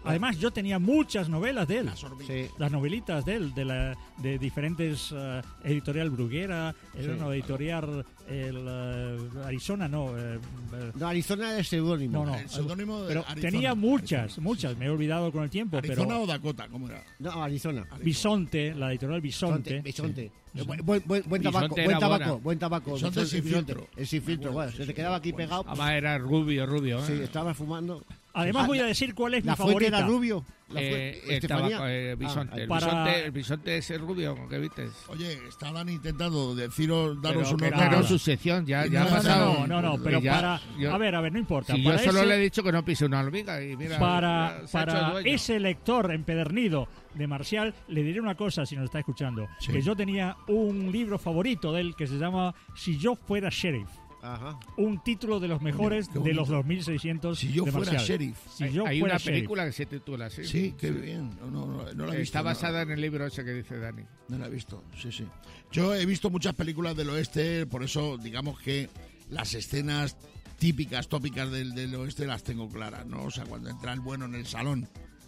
Además, yo tenía muchas novelas de él. Las hormigas. Sí. Las novelitas de él, de, la, de diferentes uh, editorial Bruguera, era Sí. una editorial el, uh, Arizona, no. eh, eh, No, Arizona es seudónimo. no, no. El seudónimo de Pero Arizona. tenía muchas, Arizona, muchas. Me he olvidado con el tiempo, ¿Arizona pero o Dakota? ¿Cómo era? No, Arizona. Bisonte, la editorial Bisonte. Bisonte. Sí. Eh, Buen, buen, buen Bisonte tabaco, era buen tabaco, buena. buen tabaco. Bisonte Bisonte, sin Bisonte. filtro. El sin filtro, Me bueno, acuerdo, se sí, te quedaba aquí sí, pegado. Además era rubio, rubio. ¿eh? Sí, estaba fumando. Además, Ah, voy a la- decir cuál es mi La fuente favorita. era rubio. La Eh, fuente- el Estefanía. tabaco, eh, bisonte. Ah, el, para- bisonte el bisonte es el rubio, ¿qué viste? Oye, estaban intentando deciros, daros Pero unos que nada. no datos. su sección, ya, Y ya ha no, pasado. No, no, no, Que pero ya- para... yo- a ver, a ver, no importa. Si yo para solo ese- le he dicho que no pise una hormiga y mira, para, ya se ha hecho para dueño. ese lector empedernido de Marcial, le diré una cosa si nos está escuchando. Sí. Que yo tenía un libro favorito de él que se llama Si yo fuera sheriff. Ajá. Un título de los mejores qué de bonito. los dos mil seiscientos Si yo de fuera Marcial. sheriff. Si Hay, yo hay fuera una sheriff. película que se titula así. Sí, qué bien. No, no, no, no la he visto. Está no. basada en el libro ese que dice Dani. No la he visto, sí, sí. Yo he visto muchas películas del oeste, por eso digamos que las escenas típicas, tópicas del, del oeste las tengo claras, ¿no? O sea, cuando entra el bueno en el salón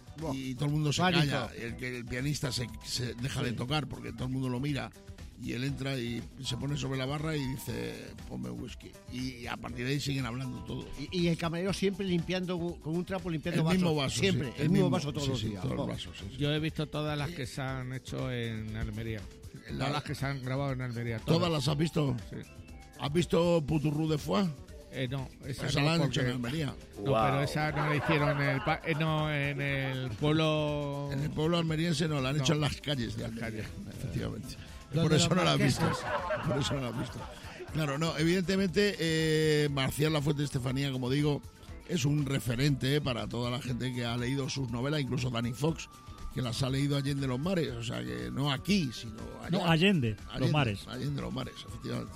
y todo el mundo se Pánico. calla, el, que el pianista se, se deja de tocar porque todo el mundo lo mira y él entra y se pone sobre la barra y dice, ponme whisky. Y a partir de ahí siguen hablando todo. Y, y el camarero siempre limpiando con un trapo, limpiando El vasos. mismo vaso, Siempre, sí, el, mismo vaso todos sí, los sí, días. todos los Oh. vasos, sí, sí. Yo he visto todas las que se han hecho en Almería. La- Todas las que se han grabado en Almería. ¿Todas las has visto? Sí. ¿Has visto Puturru de Foix? Eh, no, esa Esa no, la han porque- hecho en Almería. No, pero esa no la hicieron en el, pa- eh, no, en el pueblo... En el pueblo almeriense no, la han No. hecho en las calles de Las Almería, calles. efectivamente. Donde Por eso los no la has visto. marqueses. Por eso no la has visto. Claro, no, evidentemente eh, Marcial Lafuente Estefanía, como digo, es un referente para toda la gente que ha leído sus novelas, incluso Danny Fox, que las ha leído Allende los Mares, o sea que no aquí, sino allá. No, Allende, los Allende, mares. Allende los Mares, efectivamente.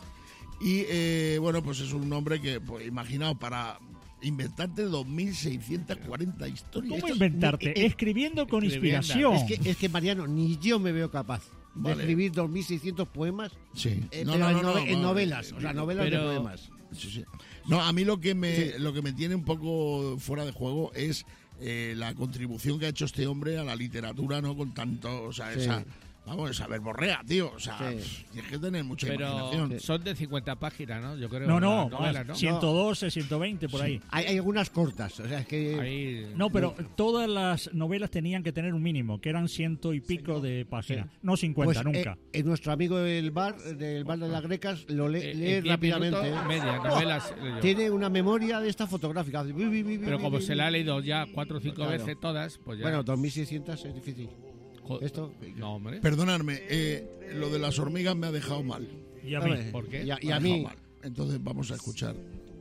Y eh, bueno, pues es un hombre que, pues, imaginaos, para inventarte dos mil seiscientas cuarenta historias. ¿Cómo Esto- inventarte? eh, Escribiendo con escribiendo. inspiración. Es que, es que, Mariano, ni yo me veo capaz de Vale. escribir dos mil seiscientos poemas Sí. eh, No, pero no, en, no, no, nove- en no, novelas, eh, o sea, novelas pero- de poemas. Sí, sí. No, a mí lo que me lo que me tiene un poco fuera de juego es eh, la contribución que ha hecho este hombre a la literatura, ¿no? Con tanto, o sea, Sí. esa, vamos, esa verborrea, tío, o sea, Sí. pff, tienes que tener mucha Pero imaginación. son de cincuenta páginas, ¿no? Yo creo. No, no, las novelas, más, ¿no? ciento doce, ciento veinte por ahí. Hay, hay algunas cortas, o sea, es que... Ahí- No, pero todas las novelas tenían que tener un mínimo, que eran ciento y pico de páginas. No cincuenta, pues, nunca. eh, eh, nuestro amigo del bar, del bar de las Grecas, lo lee, eh, lee en diez rápidamente. minutos, ¿eh? media, novelas. leo yo. Tiene una memoria de esta fotográfica. Pero como se la ha leído ya cuatro o cinco Claro. veces todas, pues ya. Bueno, dos mil seiscientos es difícil. Jo- Esto... No, hombre. Perdonadme, eh, lo de las hormigas me ha dejado mal. Y a A mí. ver, ¿Por qué? Y a, y Me ha a dejado mí... mal. Entonces vamos a escuchar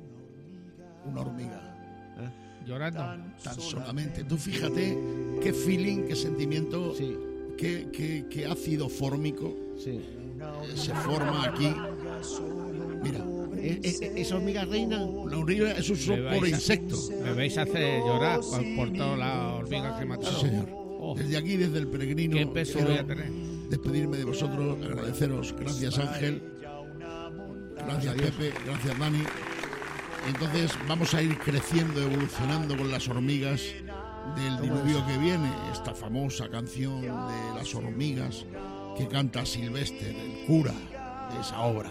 una hormiga. Llorando. Tan solamente. Tú fíjate qué feeling, qué sentimiento, Sí, qué, qué, qué ácido fórmico sí. eh, se forma aquí. Mira, ¿Es, es, es hormiga reina? una hormiga es un Me sopor vais a- insecto. Me vais a hacer llorar por, por todas las hormigas que he Sí, matado. señor. Oh, Desde aquí, desde el peregrino, qué peso quiero voy a tener. despedirme de vosotros, agradeceros. Gracias, Ángel. Gracias, Pepe. Gracias, Dani. Entonces vamos a ir creciendo, evolucionando con las hormigas del diluvio que viene. Esta famosa canción de las hormigas que canta Sylvester, el cura de esa obra.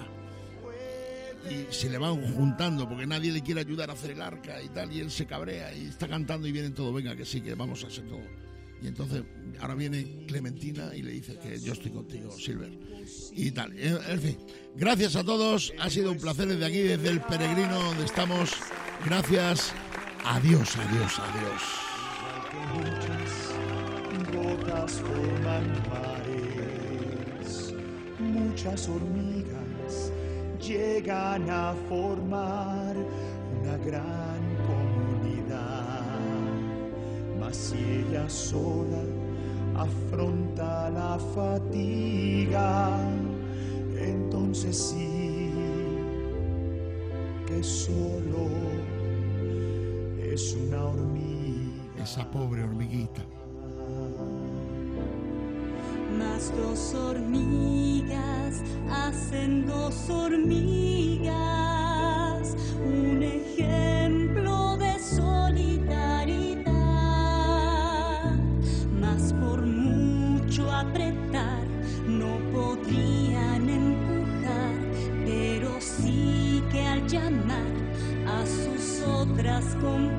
Y se le van juntando porque nadie le quiere ayudar a hacer el arca y tal, y él se cabrea y está cantando y vienen todo, venga que sí, que vamos a hacer todo. Y entonces ahora viene Clementina y le dice que yo estoy contigo, Silver. Y tal. En en fin, gracias a todos, ha sido un placer desde aquí, desde el peregrino donde estamos. Gracias, adiós, adiós, adiós. Gotas forman mares, muchas hormigas llegan a formar una gran comunidad, mas si ella sola afronta la fatiga, entonces sí que solo es una hormiga. Esa pobre hormiguita. Mas dos hormigas hacen dos hormigas, un ejemplo de solidaridad. con